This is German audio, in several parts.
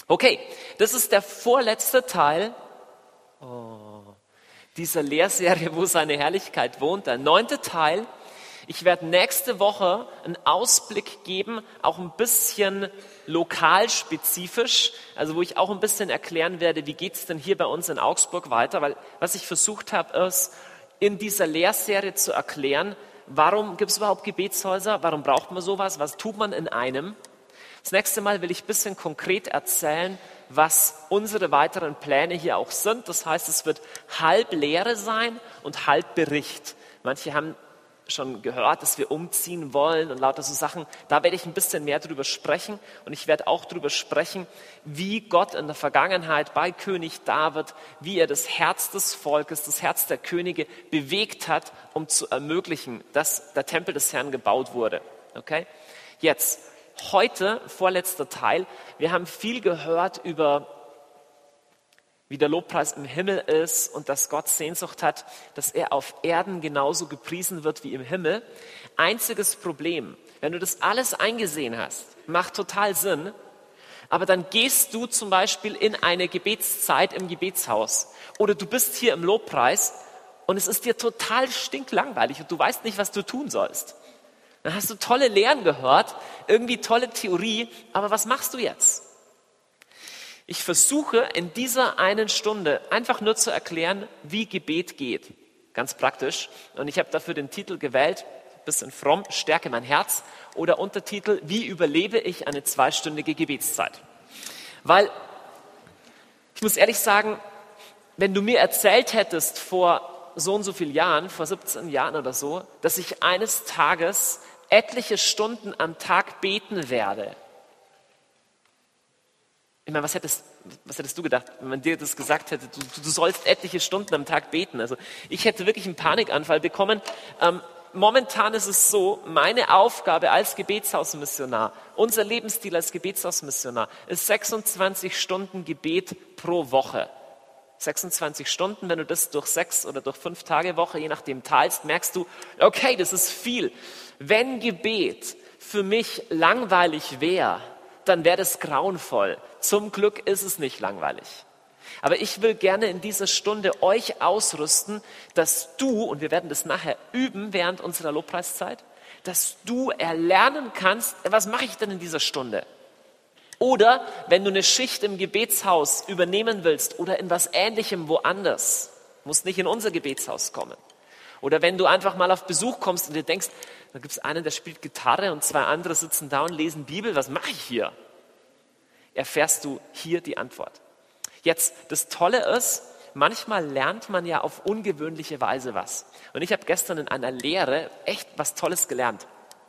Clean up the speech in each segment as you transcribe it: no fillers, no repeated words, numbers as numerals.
Okay, das ist der vorletzte Teil dieser Lehrserie, wo seine Herrlichkeit wohnt. Der 9. Teil. Ich werde nächste Woche einen Ausblick geben, auch ein bisschen lokalspezifisch, also wo ich auch ein bisschen erklären werde, wie geht's denn hier bei uns in Augsburg weiter, weil was ich versucht habe, ist, in dieser Lehrserie zu erklären, warum gibt es überhaupt Gebetshäuser, warum braucht man sowas, was tut man in einem. Das nächste Mal will ich ein bisschen konkret erzählen, was unsere weiteren Pläne hier auch sind. Das heißt, es wird halb Lehre sein und halb Bericht. Manche haben schon gehört, dass wir umziehen wollen und lauter so Sachen. Da werde ich ein bisschen mehr drüber sprechen und ich werde auch drüber sprechen, wie Gott in der Vergangenheit bei König David, wie er das Herz des Volkes, das Herz der Könige bewegt hat, um zu ermöglichen, dass der Tempel des Herrn gebaut wurde. Okay? Jetzt, heute, vorletzter Teil. Wir haben viel gehört über wie der Lobpreis im Himmel ist und dass Gott Sehnsucht hat, dass er auf Erden genauso gepriesen wird wie im Himmel. Einziges Problem, wenn du das alles eingesehen hast, macht total Sinn, aber dann gehst du zum Beispiel in eine Gebetszeit im Gebetshaus oder du bist hier im Lobpreis und es ist dir total stinklangweilig und du weißt nicht, was du tun sollst. Dann hast du tolle Lehren gehört, irgendwie tolle Theorie, aber was machst du jetzt? Ich versuche in dieser einen Stunde einfach nur zu erklären, wie Gebet geht. Ganz praktisch. Und ich habe dafür den Titel gewählt, ein bisschen fromm, Stärke mein Herz. Oder Untertitel, wie überlebe ich eine 2-stündige Gebetszeit? Weil, ich muss ehrlich sagen, wenn du mir erzählt hättest vor so und so vielen Jahren, vor 17 Jahren oder so, dass ich eines Tages etliche Stunden am Tag beten werde. Ich meine, was hättest du gedacht, wenn man dir das gesagt hätte, du sollst etliche Stunden am Tag beten? Also ich hätte wirklich einen Panikanfall bekommen. Momentan ist es so, meine Aufgabe als Gebetshausmissionar, unser Lebensstil als Gebetshausmissionar ist 26 Stunden Gebet pro Woche. 26 Stunden, wenn du das durch 6 oder durch 5 Tage Woche, je nachdem teilst, merkst du, okay, das ist viel. Wenn Gebet für mich langweilig wäre, dann wäre das grauenvoll. Zum Glück ist es nicht langweilig. Aber ich will gerne in dieser Stunde euch ausrüsten, dass du, und wir werden das nachher üben während unserer Lobpreiszeit, dass du erlernen kannst, was mache ich denn in dieser Stunde? Oder wenn du eine Schicht im Gebetshaus übernehmen willst oder in was Ähnlichem woanders, musst nicht in unser Gebetshaus kommen. Oder wenn du einfach mal auf Besuch kommst und dir denkst, da gibt es einen, der spielt Gitarre und 2 andere sitzen da und lesen Bibel, was mache ich hier? Erfährst du hier die Antwort. Jetzt, das Tolle ist, manchmal lernt man ja auf ungewöhnliche Weise was. Und ich habe gestern in einer Lehre echt was Tolles gelernt.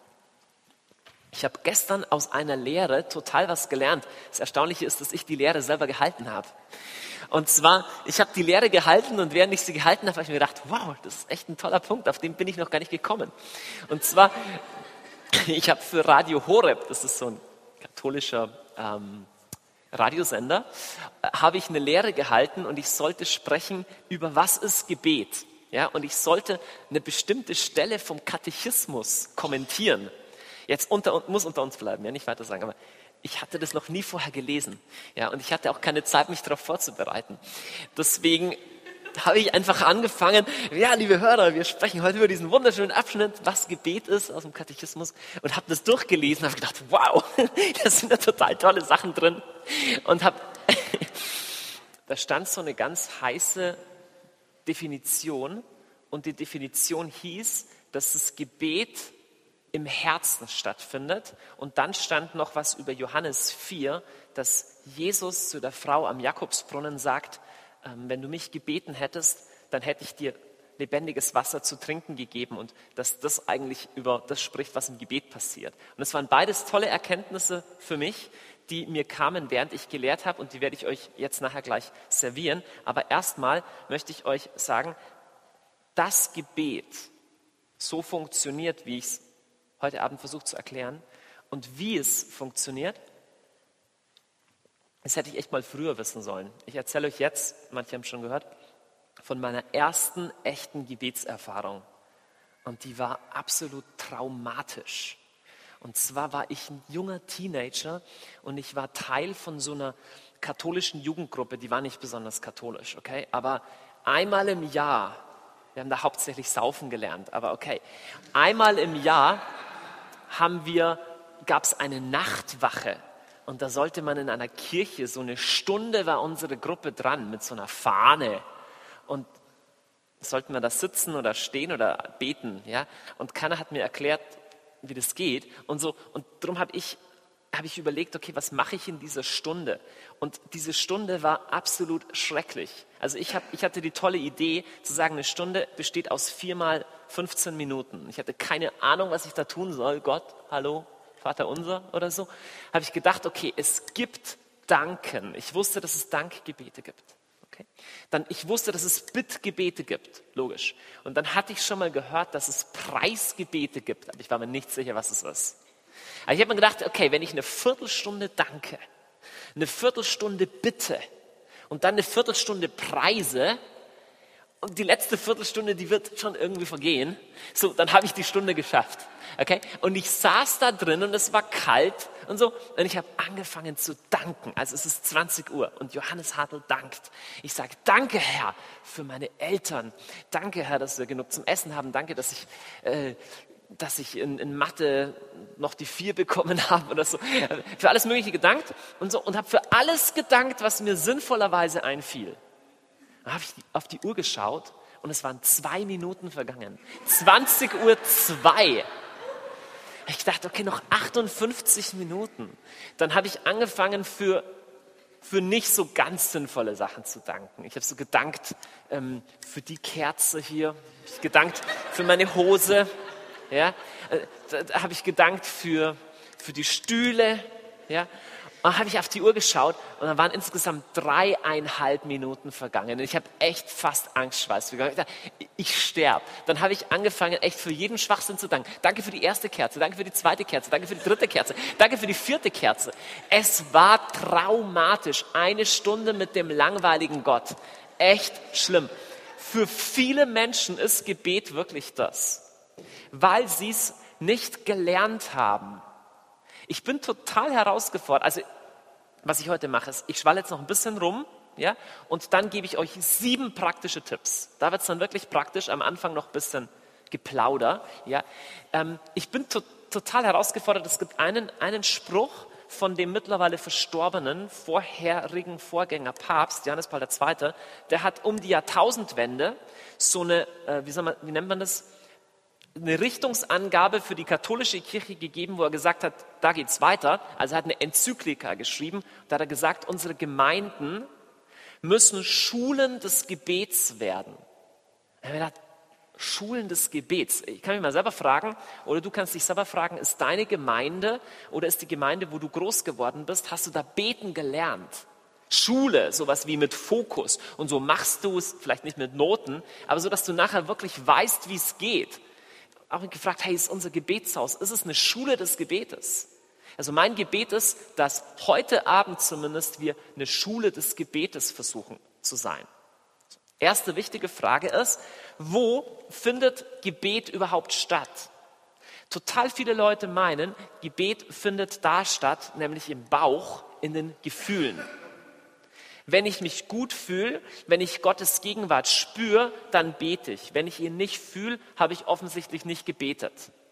Ich habe gestern aus einer Lehre total was gelernt. Das Erstaunliche ist, dass ich die Lehre selber gehalten habe. Und zwar, ich habe die Lehre gehalten und während ich sie gehalten habe, habe ich mir gedacht, wow, das ist echt ein toller Punkt, auf den bin ich noch gar nicht gekommen. Und zwar, ich habe für Radio Horeb, das ist so ein katholischer Radiosender, habe ich eine Lehre gehalten und ich sollte sprechen über was ist Gebet. Ja, und ich sollte eine bestimmte Stelle vom Katechismus kommentieren. Jetzt muss unter uns bleiben, ja, nicht weiter sagen, aber ich hatte das noch nie vorher gelesen. Ja, und ich hatte auch keine Zeit, mich darauf vorzubereiten. Deswegen habe ich einfach angefangen, ja, liebe Hörer, wir sprechen heute über diesen wunderschönen Abschnitt, was Gebet ist aus dem Katechismus, und habe das durchgelesen, habe gedacht, wow, da sind ja total tolle Sachen drin. Und da stand so eine ganz heiße Definition, und die Definition hieß, dass das Gebet im Herzen stattfindet. Und dann stand noch was über Johannes 4, dass Jesus zu der Frau am Jakobsbrunnen sagt, wenn du mich gebeten hättest, dann hätte ich dir lebendiges Wasser zu trinken gegeben, und dass das eigentlich über das spricht, was im Gebet passiert. Und es waren beides tolle Erkenntnisse für mich, die mir kamen, während ich gelehrt habe, und die werde ich euch jetzt nachher gleich servieren. Aber erstmal möchte ich euch sagen, das Gebet so funktioniert, wie ich es heute Abend versucht zu erklären, und wie es funktioniert, das hätte ich echt mal früher wissen sollen. Ich erzähle euch jetzt, manche haben es schon gehört, von meiner ersten echten Gebetserfahrung. Und die war absolut traumatisch. Und zwar war ich ein junger Teenager und ich war Teil von so einer katholischen Jugendgruppe, die war nicht besonders katholisch, okay? Aber einmal im Jahr, wir haben da hauptsächlich saufen gelernt, aber okay, einmal im Jahr gab es eine Nachtwache und da sollte man in einer Kirche, so eine Stunde war unsere Gruppe dran mit so einer Fahne und sollten wir da sitzen oder stehen oder beten, ja? Und keiner hat mir erklärt, wie das geht und so. Und darum habe ich überlegt, okay, was mache ich in dieser Stunde? Und diese Stunde war absolut schrecklich. Also ich hatte die tolle Idee zu sagen, eine Stunde besteht aus 4 mal 15 Minuten. Ich hatte keine Ahnung, was ich da tun soll. Gott, hallo, Vater unser oder so. Habe ich gedacht, okay, es gibt Danken. Ich wusste, dass es Dankgebete gibt. Okay. Dann, ich wusste, dass es Bittgebete gibt, logisch. Und dann hatte ich schon mal gehört, dass es Preisgebete gibt, aber ich war mir nicht sicher, was es ist. Aber ich habe mir gedacht, okay, wenn ich eine Viertelstunde danke, eine Viertelstunde bitte und dann eine Viertelstunde preise und die letzte Viertelstunde, die wird schon irgendwie vergehen, so, dann habe ich die Stunde geschafft. Okay? Und ich saß da drin und es war kalt und so und ich habe angefangen zu danken. Also es ist 20 Uhr und Johannes Hartl dankt. Ich sage, danke Herr für meine Eltern. Danke Herr, dass wir genug zum Essen haben. Danke, dass ich in Mathe noch die 4 bekommen habe oder so. Für alles Mögliche gedankt und so und habe für alles gedankt, was mir sinnvollerweise einfiel. Dann habe ich auf die Uhr geschaut und es waren 2 Minuten vergangen. 20:02 Uhr. Ich dachte, okay, noch 58 Minuten. Dann habe ich angefangen für nicht so ganz sinnvolle Sachen zu danken. Ich habe so gedankt für die Kerze hier. Ich habe gedankt für meine Hose. Ja, da habe ich gedankt für die Stühle. Ja, und dann habe ich auf die Uhr geschaut und dann waren insgesamt 3,5 Minuten vergangen. Und ich habe echt fast Angstschweiß bekommen. Ich sterbe. Dann habe ich angefangen, echt für jeden Schwachsinn zu danken. Danke für die erste Kerze, danke für die zweite Kerze, danke für die dritte Kerze, danke für die 4. Kerze. Es war traumatisch. 1 Stunde mit dem langweiligen Gott. Echt schlimm. Für viele Menschen ist Gebet wirklich das, weil sie es nicht gelernt haben. Ich bin total herausgefordert. Also, was ich heute mache, ist, ich schwalle jetzt noch ein bisschen rum, ja, und dann gebe ich euch 7 praktische Tipps. Da wird es dann wirklich praktisch, am Anfang noch ein bisschen Geplauder, ja. Ich bin total herausgefordert. Es gibt einen Spruch von dem mittlerweile verstorbenen vorherigen Vorgänger Papst, Johannes Paul II., der hat um die Jahrtausendwende so eine, wie nennt man das? Eine Richtungsangabe für die katholische Kirche gegeben, wo er gesagt hat, da geht's weiter. Also er hat eine Enzyklika geschrieben. Da hat er gesagt, unsere Gemeinden müssen Schulen des Gebets werden. Er hat gedacht, Schulen des Gebets. Ich kann mich mal selber fragen, oder du kannst dich selber fragen, ist deine Gemeinde oder ist die Gemeinde, wo du groß geworden bist, hast du da beten gelernt? Schule, sowas wie mit Fokus. Und so machst du es, vielleicht nicht mit Noten, aber so, dass du nachher wirklich weißt, wie es geht. Auch gefragt, hey, ist unser Gebetshaus, ist es eine Schule des Gebetes? Also mein Gebet ist, dass heute Abend zumindest wir eine Schule des Gebetes versuchen zu sein. Erste wichtige Frage ist, wo findet Gebet überhaupt statt? Total viele Leute meinen, Gebet findet da statt, nämlich im Bauch, in den Gefühlen. Wenn ich mich gut fühle, wenn ich Gottes Gegenwart spüre, dann bete ich. Wenn ich ihn nicht fühle, habe ich offensichtlich nicht gebetet.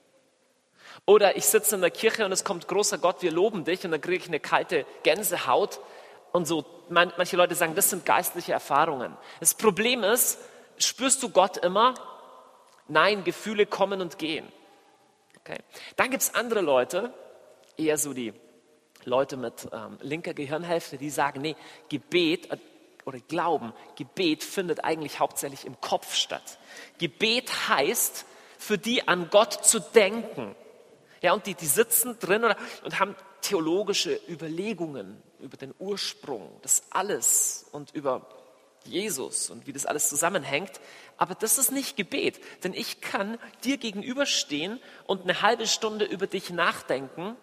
Oder ich sitze in der Kirche und es kommt großer Gott, wir loben dich und dann kriege ich eine kalte Gänsehaut und so. Manche Leute sagen, das sind geistliche Erfahrungen. Das Problem ist, spürst du Gott immer? Nein, Gefühle kommen und gehen. Okay. Dann gibt es andere Leute, eher so die Leute mit linker Gehirnhälfte, die sagen, nee, Gebet oder Glauben, Gebet findet eigentlich hauptsächlich im Kopf statt. Gebet heißt, für die an Gott zu denken. Ja, und die sitzen drin und haben theologische Überlegungen über den Ursprung des Alles und über Jesus und wie das alles zusammenhängt. Aber das ist nicht Gebet, denn ich kann dir gegenüberstehen und eine halbe Stunde über dich nachdenken,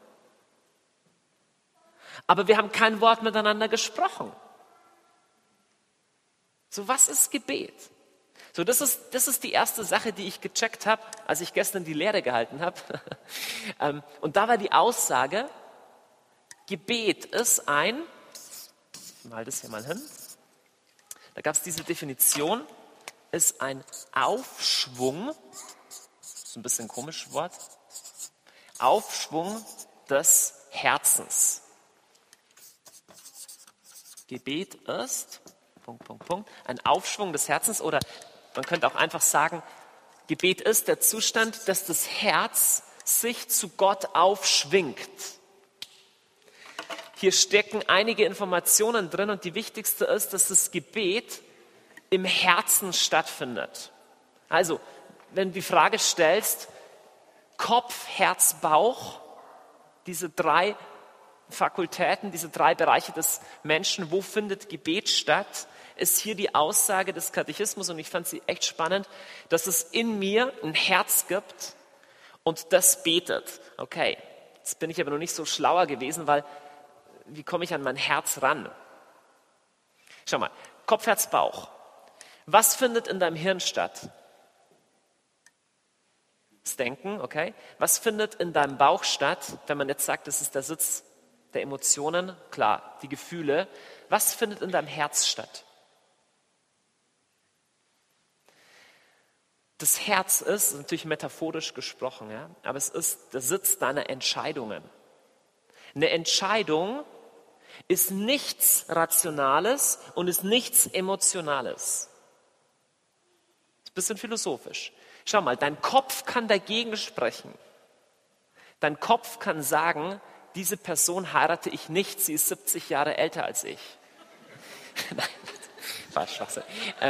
aber wir haben kein Wort miteinander gesprochen. So, was ist Gebet? So, das ist die erste Sache, die ich gecheckt habe, als ich gestern die Lehre gehalten habe. Und da war die Aussage, Gebet ist ein, ich mal das hier mal hin, da gab es diese Definition, ist ein Aufschwung, das ist ein bisschen ein komisches Wort, Aufschwung des Herzens. Gebet ist, ein Aufschwung des Herzens, oder man könnte auch einfach sagen, Gebet ist der Zustand, dass das Herz sich zu Gott aufschwingt. Hier stecken einige Informationen drin und die wichtigste ist, dass das Gebet im Herzen stattfindet. Also, wenn du die Frage stellst, Kopf, Herz, Bauch, diese 3 Fakultäten, diese 3 Bereiche des Menschen, wo findet Gebet statt, ist hier die Aussage des Katechismus, und ich fand sie echt spannend, dass es in mir ein Herz gibt und das betet. Okay, jetzt bin ich aber noch nicht so schlauer gewesen, weil wie komme ich an mein Herz ran? Schau mal, Kopf, Herz, Bauch. Was findet in deinem Hirn statt? Das Denken, okay. Was findet in deinem Bauch statt, wenn man jetzt sagt, das ist der Sitz der Emotionen? Klar, die Gefühle. Was findet in deinem Herz statt? Das Herz ist natürlich metaphorisch gesprochen, ja, aber es ist der Sitz deiner Entscheidungen. Eine Entscheidung ist nichts Rationales und ist nichts Emotionales. Das ist ein bisschen philosophisch. Schau mal, dein Kopf kann dagegen sprechen. Dein Kopf kann sagen, diese Person heirate ich nicht, sie ist 70 Jahre älter als ich. Nein, war Schwachsinn.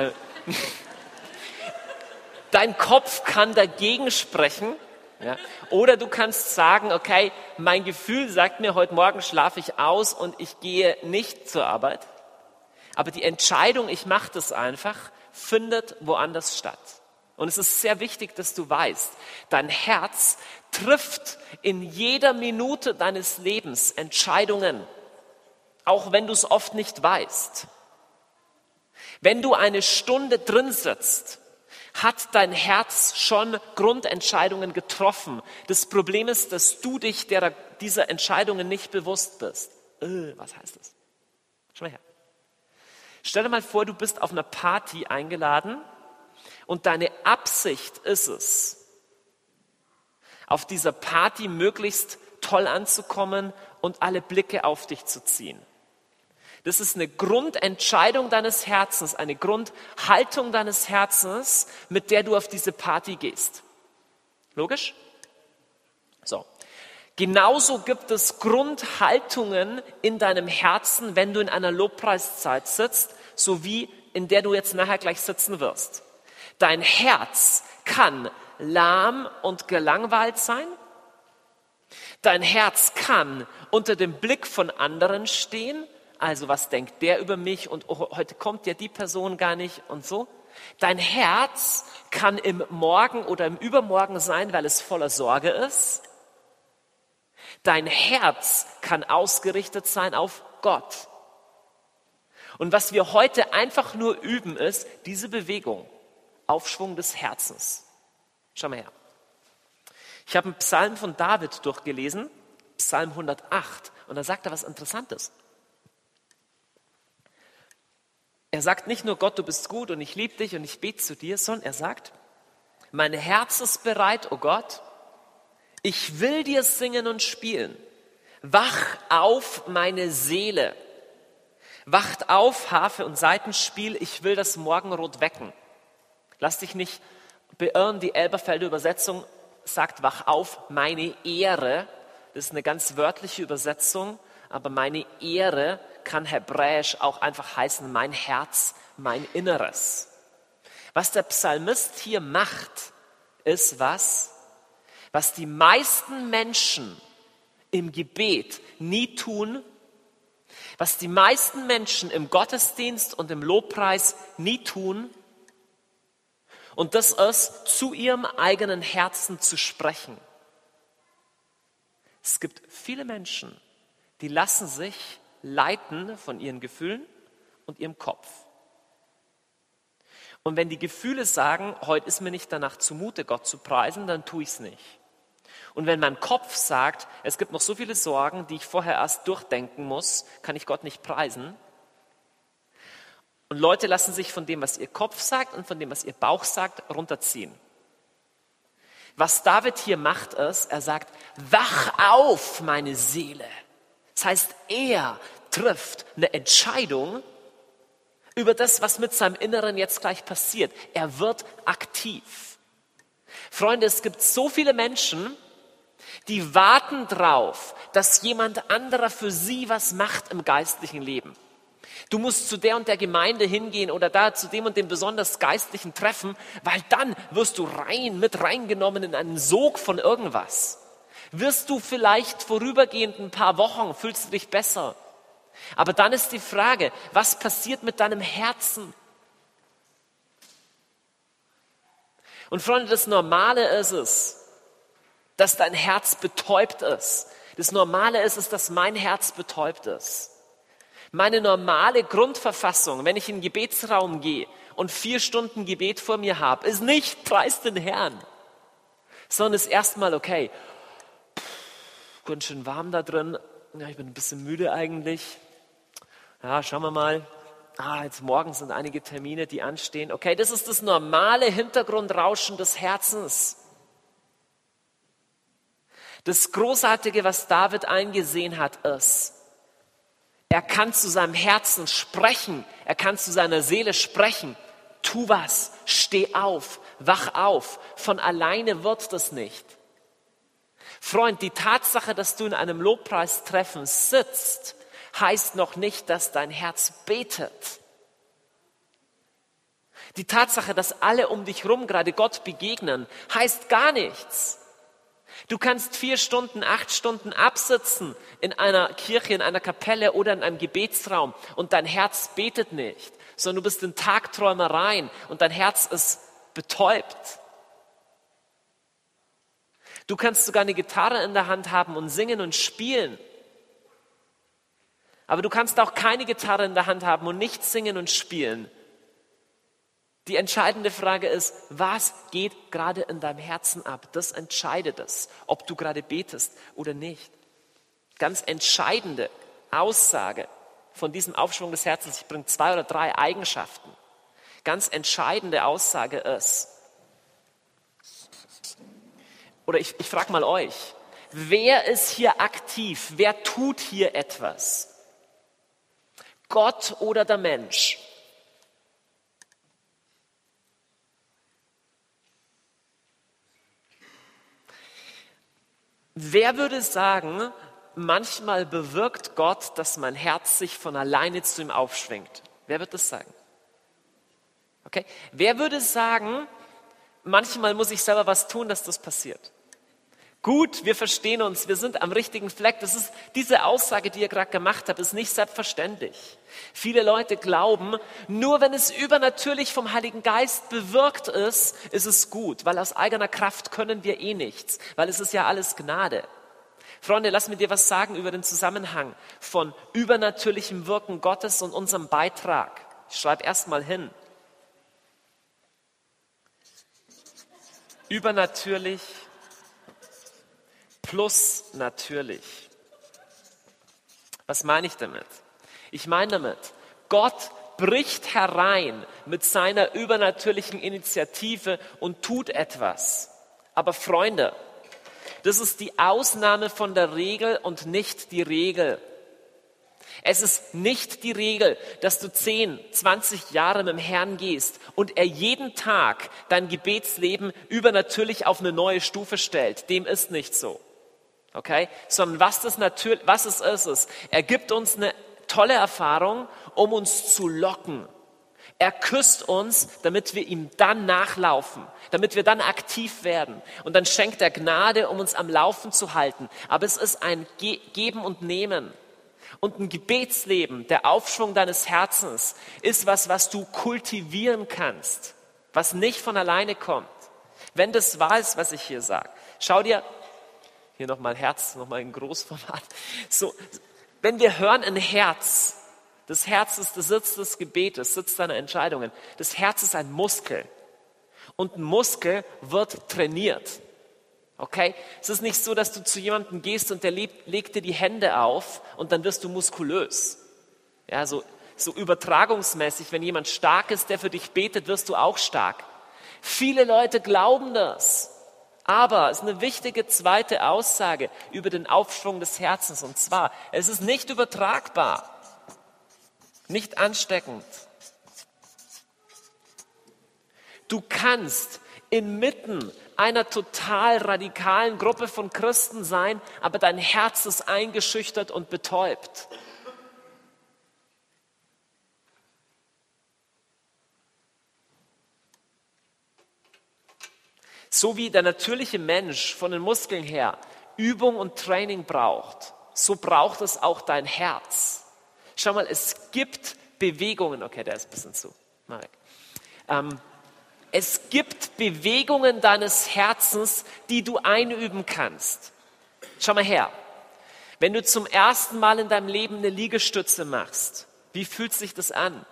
Dein Kopf kann dagegen sprechen, ja? Oder du kannst sagen, okay, mein Gefühl sagt mir, heute Morgen schlafe ich aus und ich gehe nicht zur Arbeit. Aber die Entscheidung, ich mache das einfach, findet woanders statt. Und es ist sehr wichtig, dass du weißt, dein Herz trifft in jeder Minute deines Lebens Entscheidungen, auch wenn du es oft nicht weißt. Wenn du eine Stunde drin sitzt, hat dein Herz schon Grundentscheidungen getroffen. Das Problem ist, dass du dich dieser Entscheidungen nicht bewusst bist. Was heißt das? Schau mal her. Stell dir mal vor, du bist auf einer Party eingeladen und deine Absicht ist es, auf dieser Party möglichst toll anzukommen und alle Blicke auf dich zu ziehen. Das ist eine Grundentscheidung deines Herzens, eine Grundhaltung deines Herzens, mit der du auf diese Party gehst. Logisch? So. Genauso gibt es Grundhaltungen in deinem Herzen, wenn du in einer Lobpreiszeit sitzt, sowie in der du jetzt nachher gleich sitzen wirst. Dein Herz kann lahm und gelangweilt sein. Dein Herz kann unter dem Blick von anderen stehen. Also was denkt der über mich und oh, heute kommt ja die Person gar nicht und so. Dein Herz kann im Morgen oder im Übermorgen sein, weil es voller Sorge ist. Dein Herz kann ausgerichtet sein auf Gott. Und was wir heute einfach nur üben ist, diese Bewegung, Aufschwung des Herzens. Schau mal her. Ich habe einen Psalm von David durchgelesen, Psalm 108, und da sagt er was Interessantes. Er sagt nicht nur, Gott, du bist gut und ich liebe dich und ich bete zu dir, sondern er sagt, mein Herz ist bereit, o Gott, ich will dir singen und spielen. Wach auf, meine Seele. Wacht auf, Harfe und Saitenspiel, ich will das Morgenrot wecken. Lass dich nicht beirren, die Elberfelder Übersetzung sagt, wach auf, meine Ehre. Das ist eine ganz wörtliche Übersetzung, aber meine Ehre kann hebräisch auch einfach heißen, mein Herz, mein Inneres. Was der Psalmist hier macht, ist was die meisten Menschen im Gebet nie tun, was die meisten Menschen im Gottesdienst und im Lobpreis nie tun, und das ist, zu ihrem eigenen Herzen zu sprechen. Es gibt viele Menschen, die lassen sich leiten von ihren Gefühlen und ihrem Kopf. Und wenn die Gefühle sagen, heute ist mir nicht danach zumute, Gott zu preisen, dann tue ich es nicht. Und wenn mein Kopf sagt, es gibt noch so viele Sorgen, die ich vorher erst durchdenken muss, kann ich Gott nicht preisen. Und Leute lassen sich von dem, was ihr Kopf sagt und von dem, was ihr Bauch sagt, runterziehen. Was David hier macht ist, er sagt, wach auf, meine Seele. Das heißt, er trifft eine Entscheidung über das, was mit seinem Inneren jetzt gleich passiert. Er wird aktiv. Freunde, es gibt so viele Menschen, die warten drauf, dass jemand anderer für sie was macht im geistlichen Leben. Du musst zu der und der Gemeinde hingehen oder da zu dem und dem besonders geistlichen Treffen, weil dann wirst du mit reingenommen in einen Sog von irgendwas. Wirst du vielleicht vorübergehend ein paar Wochen, fühlst du dich besser. Aber dann ist die Frage, was passiert mit deinem Herzen? Und Freunde, das Normale ist es, dass dein Herz betäubt ist. Das Normale ist es, dass mein Herz betäubt ist. Meine normale Grundverfassung, wenn ich in den Gebetsraum gehe und 4 Stunden Gebet vor mir habe, ist nicht preis den Herrn, sondern ist erstmal okay. Ganz schön warm da drin. Ja, ich bin ein bisschen müde eigentlich. Ja, schauen wir mal. Jetzt morgen sind einige Termine, die anstehen. Okay, das ist das normale Hintergrundrauschen des Herzens. Das Großartige, was David eingesehen hat, ist, er kann zu seinem Herzen sprechen, er kann zu seiner Seele sprechen. Tu was, steh auf, wach auf. Von alleine wird das nicht. Freund, die Tatsache, dass du in einem Lobpreistreffen sitzt, heißt noch nicht, dass dein Herz betet. Die Tatsache, dass alle um dich rum gerade Gott begegnen, heißt gar nichts. Du kannst 4 Stunden, 8 Stunden absitzen in einer Kirche, in einer Kapelle oder in einem Gebetsraum und dein Herz betet nicht, sondern du bist in Tagträumereien und dein Herz ist betäubt. Du kannst sogar eine Gitarre in der Hand haben und singen und spielen. Aber du kannst auch keine Gitarre in der Hand haben und nicht singen und spielen. Die entscheidende Frage ist, was geht gerade in deinem Herzen ab? Das entscheidet es, ob du gerade betest oder nicht. Ganz entscheidende Aussage von diesem Aufschwung des Herzens. Ich bringe 2 oder 3 Eigenschaften. Ganz entscheidende Aussage ist, oder ich frage mal euch, wer ist hier aktiv? Wer tut hier etwas? Gott oder der Mensch? Wer würde sagen, manchmal bewirkt Gott, dass mein Herz sich von alleine zu ihm aufschwingt? Wer wird das sagen? Okay. Wer würde sagen, manchmal muss ich selber was tun, dass das passiert? Gut, wir verstehen uns, wir sind am richtigen Fleck. Das ist diese Aussage, die ihr gerade gemacht habt, ist nicht selbstverständlich. Viele Leute glauben, nur wenn es übernatürlich vom Heiligen Geist bewirkt ist, ist es gut, weil aus eigener Kraft können wir eh nichts, weil es ist ja alles Gnade. Freunde, lass mir dir was sagen über den Zusammenhang von übernatürlichem Wirken Gottes und unserem Beitrag. Ich schreibe erst mal hin. Übernatürlich plus natürlich. Was meine ich damit? Ich meine damit, Gott bricht herein mit seiner übernatürlichen Initiative und tut etwas. Aber Freunde, das ist die Ausnahme von der Regel und nicht die Regel. Es ist nicht die Regel, dass du 10, 20 Jahre mit dem Herrn gehst und er jeden Tag dein Gebetsleben übernatürlich auf eine neue Stufe stellt. Dem ist nicht so. Okay? Sondern was es ist, er gibt uns eine tolle Erfahrung, um uns zu locken. Er küsst uns, damit wir ihm dann nachlaufen, damit wir dann aktiv werden. Und dann schenkt er Gnade, um uns am Laufen zu halten. Aber es ist ein Geben und Nehmen. Und ein Gebetsleben, der Aufschwung deines Herzens, ist was du kultivieren kannst, was nicht von alleine kommt. Wenn das wahr ist, was ich hier sage. Schau dir, hier nochmal Herz, nochmal in Großformat. So, wenn wir hören ein Herz, Das Herz ist der Sitz des Gebetes, Sitz deiner Entscheidungen. Das Herz ist ein Muskel. Und ein Muskel wird trainiert. Okay? Es ist nicht so, dass du zu jemandem gehst und der legt dir die Hände auf und dann wirst du muskulös. Ja, so übertragungsmäßig, wenn jemand stark ist, der für dich betet, wirst du auch stark. Viele Leute glauben das. Aber es ist eine wichtige zweite Aussage über den Aufschwung des Herzens. Und zwar, es ist nicht übertragbar, nicht ansteckend. Du kannst inmitten einer total radikalen Gruppe von Christen sein, aber dein Herz ist eingeschüchtert und betäubt. So wie der natürliche Mensch von den Muskeln her Übung und Training braucht, so braucht es auch dein Herz. Schau mal, es gibt Bewegungen, okay, der ist ein bisschen zu, mal weg. Es gibt Bewegungen deines Herzens, die du einüben kannst. Schau mal her, wenn du zum ersten Mal in deinem Leben eine Liegestütze machst, wie fühlt sich das an?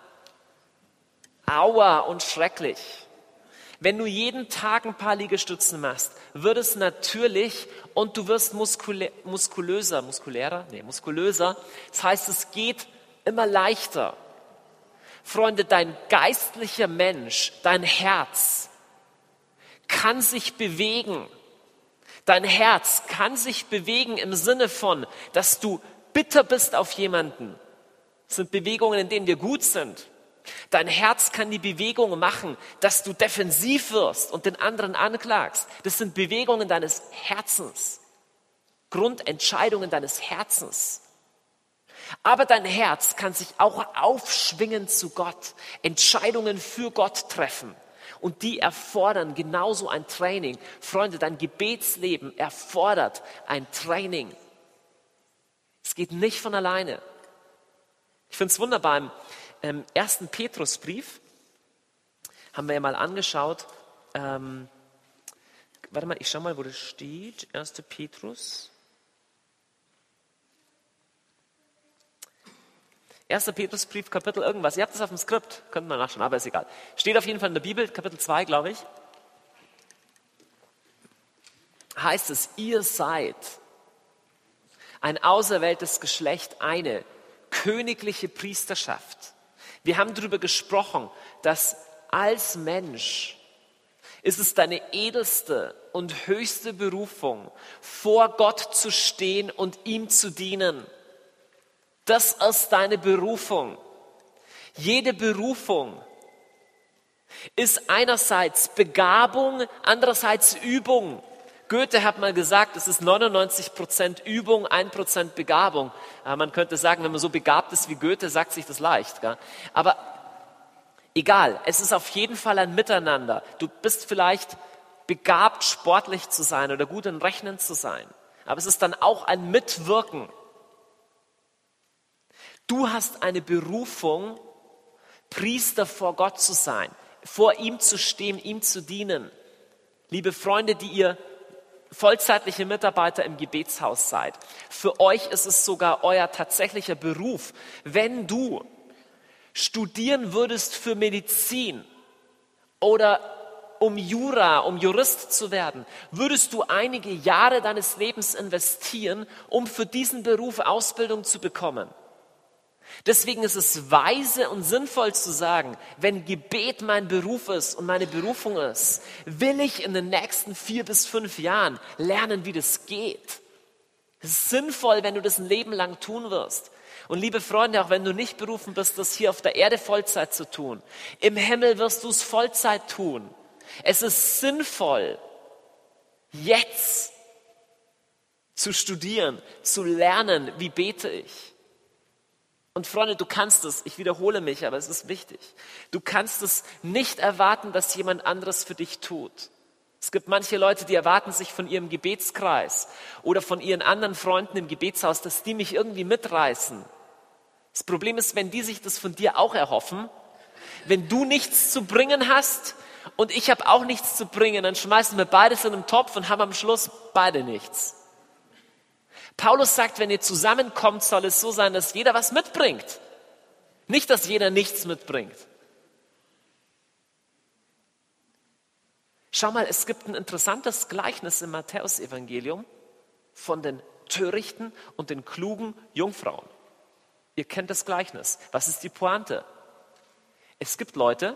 Aua und schrecklich. Wenn du jeden Tag ein paar Liegestützen machst, wird es natürlich und du wirst muskulöser. Das heißt, es geht immer leichter. Freunde, dein geistlicher Mensch, dein Herz kann sich bewegen. Dein Herz kann sich bewegen im Sinne von, dass du bitter bist auf jemanden. Das sind Bewegungen, in denen wir gut sind. Dein Herz kann die Bewegung machen, dass du defensiv wirst und den anderen anklagst. Das sind Bewegungen deines Herzens, Grundentscheidungen deines Herzens. Aber dein Herz kann sich auch aufschwingen zu Gott, Entscheidungen für Gott treffen. Und die erfordern genauso ein Training. Freunde, dein Gebetsleben erfordert ein Training. Es geht nicht von alleine. Ich finde es wunderbar, im 1. Petrusbrief haben wir ja mal angeschaut, warte mal, ich schau mal, wo das steht, 1. Petrus. 1. Petrusbrief, Kapitel irgendwas, ihr habt das auf dem Skript, könnt ihr mal nachschauen, aber ist egal. Steht auf jeden Fall in der Bibel, Kapitel 2, glaube ich. Heißt es, ihr seid ein auserwähltes Geschlecht, eine königliche Priesterschaft. Wir haben darüber gesprochen, dass als Mensch ist es deine edelste und höchste Berufung, vor Gott zu stehen und ihm zu dienen. Das ist deine Berufung. Jede Berufung ist einerseits Begabung, andererseits Übung. Goethe hat mal gesagt, es ist 99% Übung, 1% Begabung. Man könnte sagen, wenn man so begabt ist wie Goethe, sagt sich das leicht. Gell? Aber egal, es ist auf jeden Fall ein Miteinander. Du bist vielleicht begabt, sportlich zu sein oder gut in Rechnen zu sein. Aber es ist dann auch ein Mitwirken. Du hast eine Berufung, Priester vor Gott zu sein, vor ihm zu stehen, ihm zu dienen. Liebe Freunde, die ihr vollzeitliche Mitarbeiter im Gebetshaus seid. Für euch ist es sogar euer tatsächlicher Beruf. Wenn du studieren würdest für Medizin oder um Jura, um Jurist zu werden, würdest du einige Jahre deines Lebens investieren, um für diesen Beruf Ausbildung zu bekommen. Deswegen ist es weise und sinnvoll zu sagen, wenn Gebet mein Beruf ist und meine Berufung ist, will ich in den nächsten 4 bis 5 Jahren lernen, wie das geht. Es ist sinnvoll, wenn du das ein Leben lang tun wirst. Und liebe Freunde, auch wenn du nicht berufen bist, das hier auf der Erde Vollzeit zu tun, im Himmel wirst du es Vollzeit tun. Es ist sinnvoll, jetzt zu studieren, zu lernen, wie bete ich. Und Freunde, du kannst es, ich wiederhole mich, aber es ist wichtig. Du kannst es nicht erwarten, dass jemand anderes für dich tut. Es gibt manche Leute, die erwarten sich von ihrem Gebetskreis oder von ihren anderen Freunden im Gebetshaus, dass die mich irgendwie mitreißen. Das Problem ist, wenn die sich das von dir auch erhoffen, wenn du nichts zu bringen hast und ich habe auch nichts zu bringen, dann schmeißen wir beides in einen Topf und haben am Schluss beide nichts. Paulus sagt, wenn ihr zusammenkommt, soll es so sein, dass jeder was mitbringt. Nicht, dass jeder nichts mitbringt. Schau mal, es gibt ein interessantes Gleichnis im Matthäusevangelium von den törichten und den klugen Jungfrauen. Ihr kennt das Gleichnis. Was ist die Pointe? Es gibt Leute,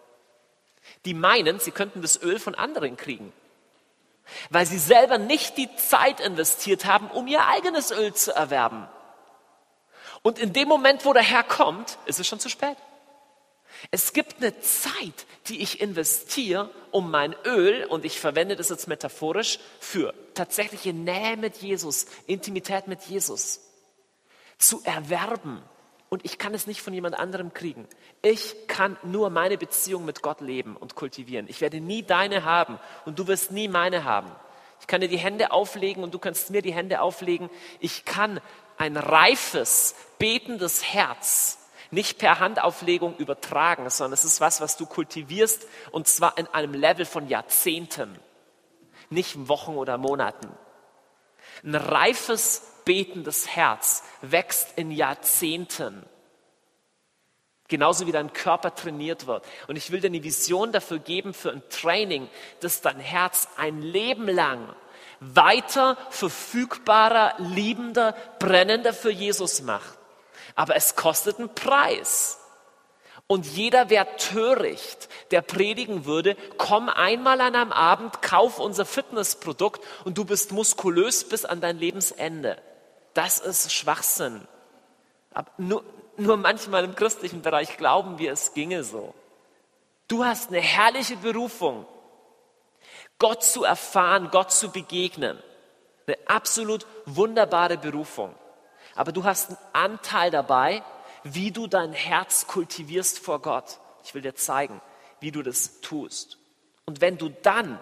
die meinen, sie könnten das Öl von anderen kriegen, weil sie selber nicht die Zeit investiert haben, um ihr eigenes Öl zu erwerben. Und in dem Moment, wo der Herr kommt, ist es schon zu spät. Es gibt eine Zeit, die ich investiere, um mein Öl, und ich verwende das jetzt metaphorisch, für tatsächliche Nähe mit Jesus, Intimität mit Jesus, zu erwerben. Und ich kann es nicht von jemand anderem kriegen. Ich kann nur meine Beziehung mit Gott leben und kultivieren. Ich werde nie deine haben und du wirst nie meine haben. Ich kann dir die Hände auflegen und du kannst mir die Hände auflegen. Ich kann ein reifes, betendes Herz nicht per Handauflegung übertragen, sondern es ist was du kultivierst, und zwar in einem Level von Jahrzehnten, nicht Wochen oder Monaten. Ein reifes, betendes Herz wächst in Jahrzehnten. Genauso wie dein Körper trainiert wird. Und ich will dir eine Vision dafür geben, für ein Training, das dein Herz ein Leben lang weiter verfügbarer, liebender, brennender für Jesus macht. Aber es kostet einen Preis. Und jeder wäre töricht, der predigen würde, komm einmal an einem Abend, kauf unser Fitnessprodukt und du bist muskulös bis an dein Lebensende. Das ist Schwachsinn. Aber nur manchmal im christlichen Bereich glauben wir, es ginge so. Du hast eine herrliche Berufung, Gott zu erfahren, Gott zu begegnen. Eine absolut wunderbare Berufung. Aber du hast einen Anteil dabei, wie du dein Herz kultivierst vor Gott. Ich will dir zeigen, wie du das tust. Und wenn du dann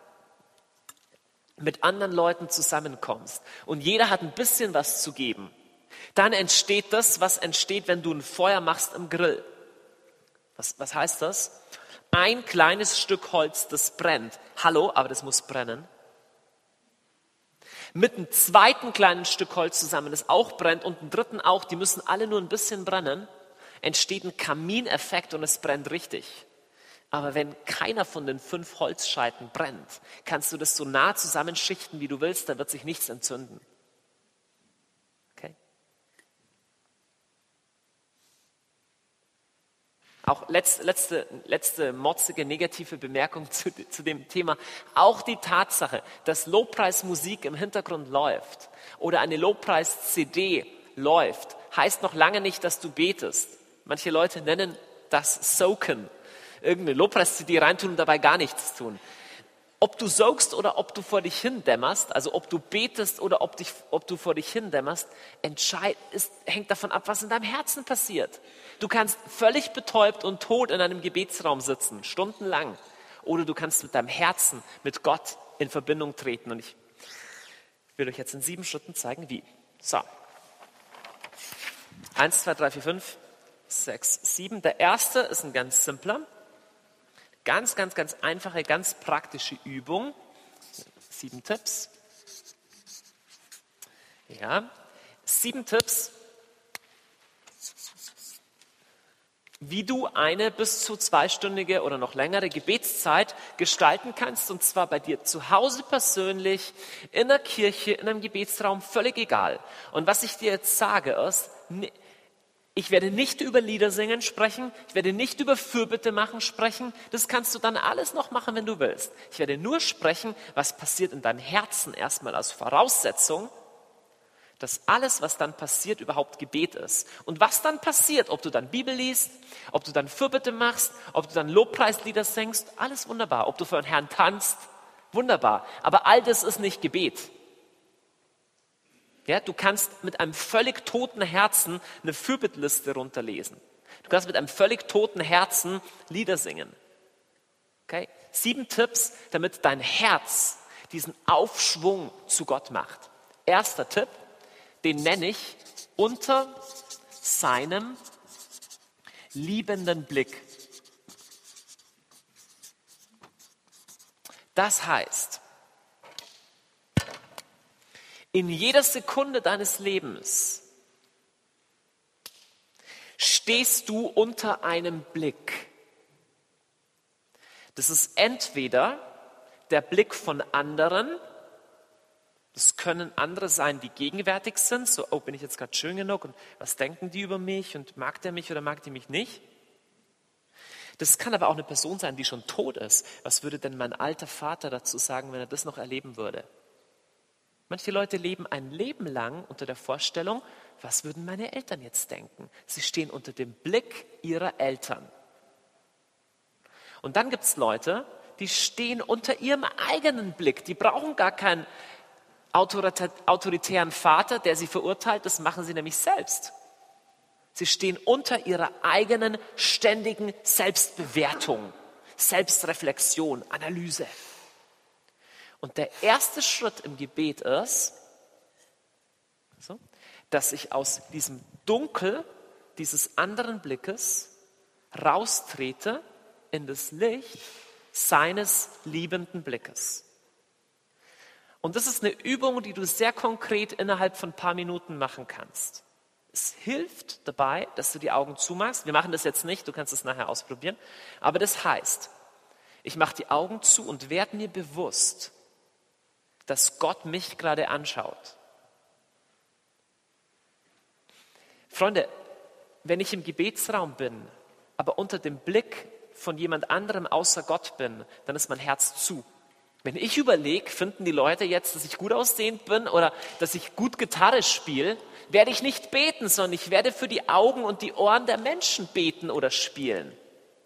mit anderen Leuten zusammenkommst und jeder hat ein bisschen was zu geben, dann entsteht das, was entsteht, wenn du ein Feuer machst im Grill. Was heißt das? Ein kleines Stück Holz, das brennt. Hallo, aber das muss brennen. Mit einem zweiten kleinen Stück Holz zusammen, das auch brennt, und einem dritten auch, die müssen alle nur ein bisschen brennen, entsteht ein Kamineffekt und es brennt richtig. Aber wenn keiner von den 5 Holzscheiten brennt, kannst du das so nah zusammenschichten, wie du willst, da wird sich nichts entzünden. Okay? Auch letzte motzige, negative Bemerkung zu dem Thema. Auch die Tatsache, dass Lobpreismusik im Hintergrund läuft oder eine Lobpreis-CD läuft, heißt noch lange nicht, dass du betest. Manche Leute nennen das Soaken. Irgendeine Lobpreis-CD reintun und dabei gar nichts tun. Ob du saugst oder ob du vor dich hindämmerst, also ob du betest oder ob du vor dich hindämmerst, hängt davon ab, was in deinem Herzen passiert. Du kannst völlig betäubt und tot in einem Gebetsraum sitzen, stundenlang. Oder du kannst mit deinem Herzen, mit Gott in Verbindung treten. Und ich will euch jetzt in 7 Schritten zeigen, wie. So. 1, 2, 3, 4, 5, 6, 7. Der erste ist ein ganz simpler. Ganz einfache, ganz praktische Übung. 7 Tipps. Ja, 7 Tipps, wie du eine bis zu 2-stündige oder noch längere Gebetszeit gestalten kannst. Und zwar bei dir zu Hause persönlich, in der Kirche, in einem Gebetsraum, völlig egal. Und was ich dir jetzt sage ist, ich werde nicht über Liedersingen sprechen, ich werde nicht über Fürbitte machen sprechen, das kannst du dann alles noch machen, wenn du willst. Ich werde nur sprechen, was passiert in deinem Herzen erstmal als Voraussetzung, dass alles, was dann passiert, überhaupt Gebet ist. Und was dann passiert, ob du dann Bibel liest, ob du dann Fürbitte machst, ob du dann Lobpreislieder singst, alles wunderbar. Ob du für den Herrn tanzt, wunderbar. Aber all das ist nicht Gebet. Ja, du kannst mit einem völlig toten Herzen eine Fürbittliste runterlesen. Du kannst mit einem völlig toten Herzen Lieder singen. Okay? 7 Tipps, damit dein Herz diesen Aufschwung zu Gott macht. Erster Tipp, den nenne ich unter seinem liebenden Blick. Das heißt, in jeder Sekunde deines Lebens stehst du unter einem Blick. Das ist entweder der Blick von anderen, das können andere sein, die gegenwärtig sind, so, oh, bin ich jetzt gerade schön genug und was denken die über mich und mag der mich oder mag die mich nicht? Das kann aber auch eine Person sein, die schon tot ist. Was würde denn mein alter Vater dazu sagen, wenn er das noch erleben würde? Manche Leute leben ein Leben lang unter der Vorstellung, was würden meine Eltern jetzt denken? Sie stehen unter dem Blick ihrer Eltern. Und dann gibt es Leute, die stehen unter ihrem eigenen Blick. Die brauchen gar keinen autoritären Vater, der sie verurteilt. Das machen sie nämlich selbst. Sie stehen unter ihrer eigenen ständigen Selbstbewertung, Selbstreflexion, Analyse. Und der erste Schritt im Gebet ist, dass ich aus diesem Dunkel dieses anderen Blickes raustrete in das Licht seines liebenden Blickes. Und das ist eine Übung, die du sehr konkret innerhalb von ein paar Minuten machen kannst. Es hilft dabei, dass du die Augen zumachst. Wir machen das jetzt nicht, du kannst es nachher ausprobieren. Aber das heißt, ich mache die Augen zu und werde mir bewusst, dass Gott mich gerade anschaut. Freunde, wenn ich im Gebetsraum bin, aber unter dem Blick von jemand anderem außer Gott bin, dann ist mein Herz zu. Wenn ich überlege, finden die Leute jetzt, dass ich gut aussehend bin oder dass ich gut Gitarre spiele, werde ich nicht beten, sondern ich werde für die Augen und die Ohren der Menschen beten oder spielen.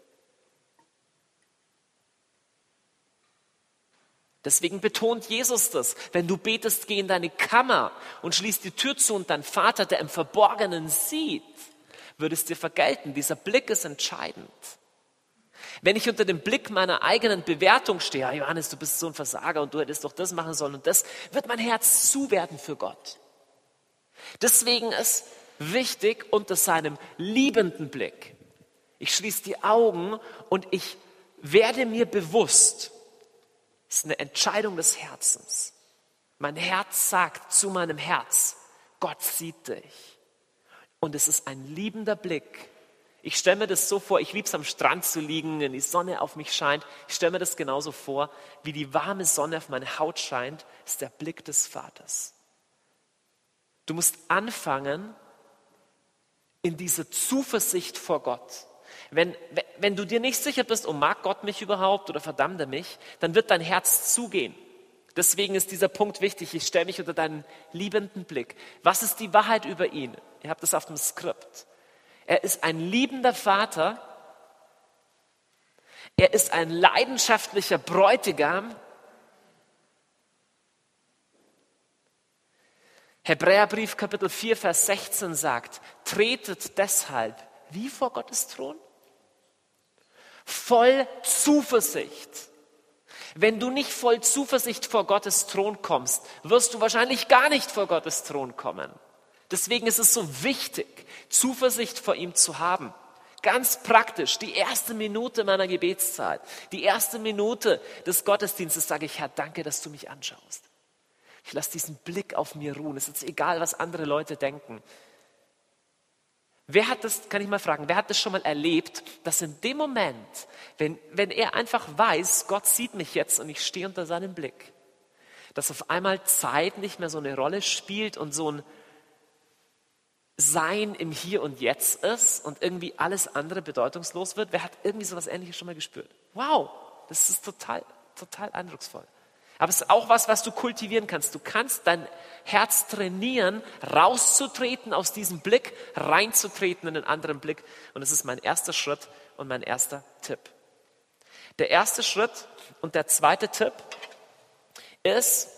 Deswegen betont Jesus das. Wenn du betest, geh in deine Kammer und schließ die Tür zu und dein Vater, der im Verborgenen sieht, würde es dir vergelten. Dieser Blick ist entscheidend. Wenn ich unter dem Blick meiner eigenen Bewertung stehe, ja, Johannes, du bist so ein Versager und du hättest doch das machen sollen und das, wird mein Herz zu werden für Gott. Deswegen ist wichtig unter seinem liebenden Blick. Ich schließe die Augen und ich werde mir bewusst, das ist eine Entscheidung des Herzens. Mein Herz sagt zu meinem Herz, Gott sieht dich. Und es ist ein liebender Blick. Ich stelle mir das so vor, ich liebe es am Strand zu liegen, wenn die Sonne auf mich scheint. Ich stelle mir das genauso vor, wie die warme Sonne auf meine Haut scheint, ist der Blick des Vaters. Du musst anfangen in diese Zuversicht vor Gott. Wenn du dir nicht sicher bist, oh, mag Gott mich überhaupt oder verdammt er mich, dann wird dein Herz zugehen. Deswegen ist dieser Punkt wichtig. Ich stelle mich unter deinen liebenden Blick. Was ist die Wahrheit über ihn? Ihr habt das auf dem Skript. Er ist ein liebender Vater. Er ist ein leidenschaftlicher Bräutigam. Hebräerbrief Kapitel 4, Vers 16 sagt, tretet deshalb wie vor Gottes Thron? Voll Zuversicht. Wenn du nicht voll Zuversicht vor Gottes Thron kommst, wirst du wahrscheinlich gar nicht vor Gottes Thron kommen. Deswegen ist es so wichtig, Zuversicht vor ihm zu haben. Ganz praktisch, die erste Minute meiner Gebetszeit, die erste Minute des Gottesdienstes sage ich, Herr, danke, dass du mich anschaust. Ich lasse diesen Blick auf mir ruhen. Es ist egal, was andere Leute denken. Wer hat das, kann ich mal fragen, wer hat das schon mal erlebt, dass in dem Moment, wenn er einfach weiß, Gott sieht mich jetzt und ich stehe unter seinem Blick, dass auf einmal Zeit nicht mehr so eine Rolle spielt und so ein Sein im Hier und Jetzt ist und irgendwie alles andere bedeutungslos wird? Wer hat irgendwie so etwas Ähnliches schon mal gespürt? Wow, das ist total eindrucksvoll. Aber es ist auch was du kultivieren kannst. Du kannst dein Herz trainieren, rauszutreten aus diesem Blick, reinzutreten in einen anderen Blick. Und das ist mein erster Schritt und mein erster Tipp. Der erste Schritt und der zweite Tipp ist,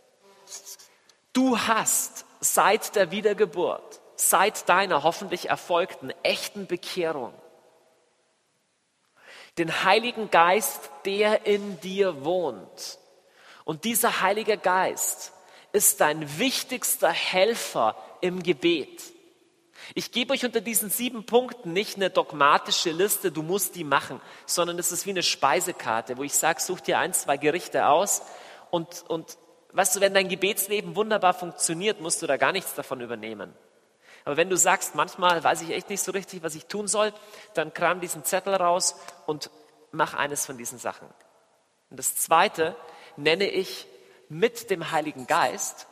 du hast seit der Wiedergeburt, seit deiner hoffentlich erfolgten, echten Bekehrung, den Heiligen Geist, der in dir wohnt. Und dieser Heilige Geist ist dein wichtigster Helfer im Gebet. Ich gebe euch unter diesen 7 Punkten nicht eine dogmatische Liste, du musst die machen, sondern es ist wie eine Speisekarte, wo ich sage, such dir 1, 2 Gerichte aus und weißt du, wenn dein Gebetsleben wunderbar funktioniert, musst du da gar nichts davon übernehmen. Aber wenn du sagst, manchmal weiß ich echt nicht so richtig, was ich tun soll, dann kram diesen Zettel raus und mach eines von diesen Sachen. Und das zweite nenne ich mit dem Heiligen Geist.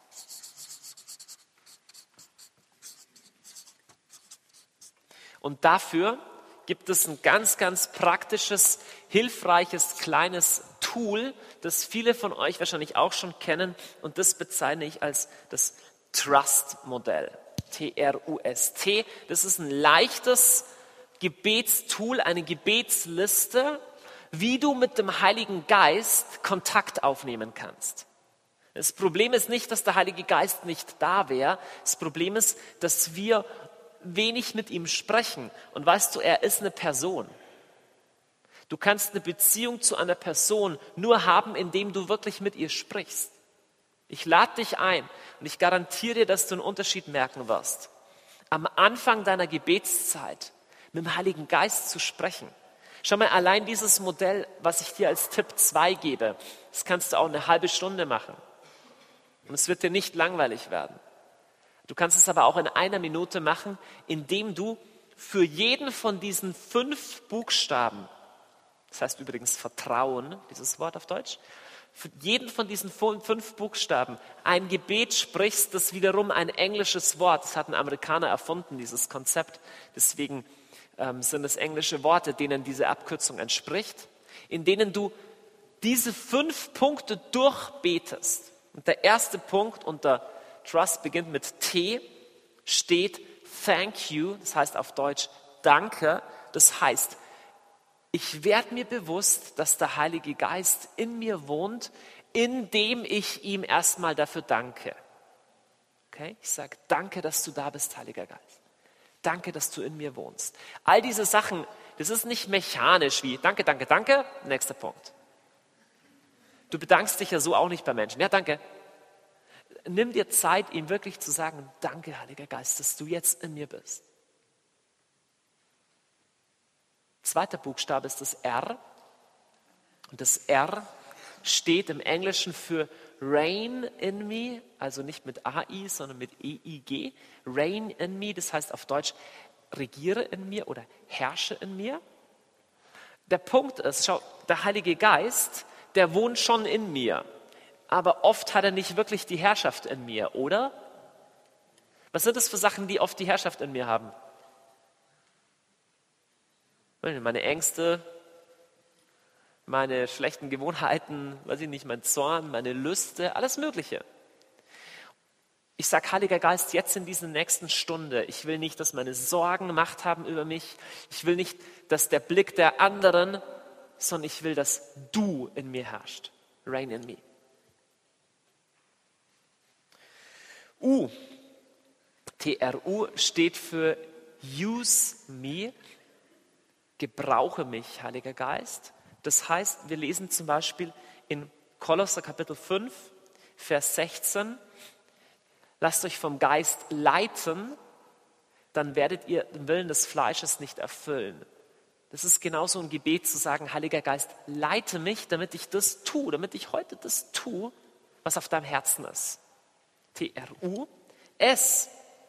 Und dafür gibt es ein ganz, ganz praktisches, hilfreiches, kleines Tool, das viele von euch wahrscheinlich auch schon kennen. Und das bezeichne ich als das Trust-Modell. T-R-U-S-T. Das ist ein leichtes Gebetstool, eine Gebetsliste, wie du mit dem Heiligen Geist Kontakt aufnehmen kannst. Das Problem ist nicht, dass der Heilige Geist nicht da wäre. Das Problem ist, dass wir wenig mit ihm sprechen. Und weißt du, er ist eine Person. Du kannst eine Beziehung zu einer Person nur haben, indem du wirklich mit ihr sprichst. Ich lade dich ein und ich garantiere dir, dass du einen Unterschied merken wirst. Am Anfang deiner Gebetszeit mit dem Heiligen Geist zu sprechen. Schau mal, allein dieses Modell, was ich dir als Tipp 2 gebe, das kannst du auch eine halbe Stunde machen. Und es wird dir nicht langweilig werden. Du kannst es aber auch in einer Minute machen, indem du für jeden von diesen 5 Buchstaben, das heißt übrigens Vertrauen, dieses Wort auf Deutsch, für jeden von diesen 5 Buchstaben ein Gebet sprichst, das wiederum ein englisches Wort, das hat ein Amerikaner erfunden, dieses Konzept, deswegen sind es englische Worte, denen diese Abkürzung entspricht, in denen du diese 5 Punkte durchbetest. Und der erste Punkt unter Trust beginnt mit T, steht Thank you, das heißt auf Deutsch Danke, das heißt, ich werde mir bewusst, dass der Heilige Geist in mir wohnt, indem ich ihm erstmal dafür danke. Okay? Ich sage, danke, dass du da bist, Heiliger Geist. Danke, dass du in mir wohnst. All diese Sachen, das ist nicht mechanisch wie danke, danke, danke, nächster Punkt. Du bedankst dich ja so auch nicht bei Menschen. Ja, danke. Nimm dir Zeit, ihm wirklich zu sagen, danke, Heiliger Geist, dass du jetzt in mir bist. Zweiter Buchstabe ist das R. Und das R steht im Englischen für Reign in me, also nicht mit AI, sondern mit EIG. Reign in me, das heißt auf Deutsch, regiere in mir oder herrsche in mir. Der Punkt ist, schau, der Heilige Geist, der wohnt schon in mir. Aber oft hat er nicht wirklich die Herrschaft in mir, oder? Was sind das für Sachen, die oft die Herrschaft in mir haben? Meine Ängste, meine schlechten Gewohnheiten, weiß ich nicht, mein Zorn, meine Lüste, alles Mögliche. Ich sage, Heiliger Geist, jetzt in dieser nächsten Stunde, ich will nicht, dass meine Sorgen Macht haben über mich. Ich will nicht, dass der Blick der anderen, sondern ich will, dass du in mir herrschst. Reign in me. U, T-R-U, steht für use me, gebrauche mich, Heiliger Geist. Das heißt, wir lesen zum Beispiel in Kolosser Kapitel 5, Vers 16, lasst euch vom Geist leiten, dann werdet ihr den Willen des Fleisches nicht erfüllen. Das ist genauso ein Gebet zu sagen, Heiliger Geist, leite mich, damit ich das tue, damit ich heute das tue, was auf deinem Herzen ist. T-R-U-S.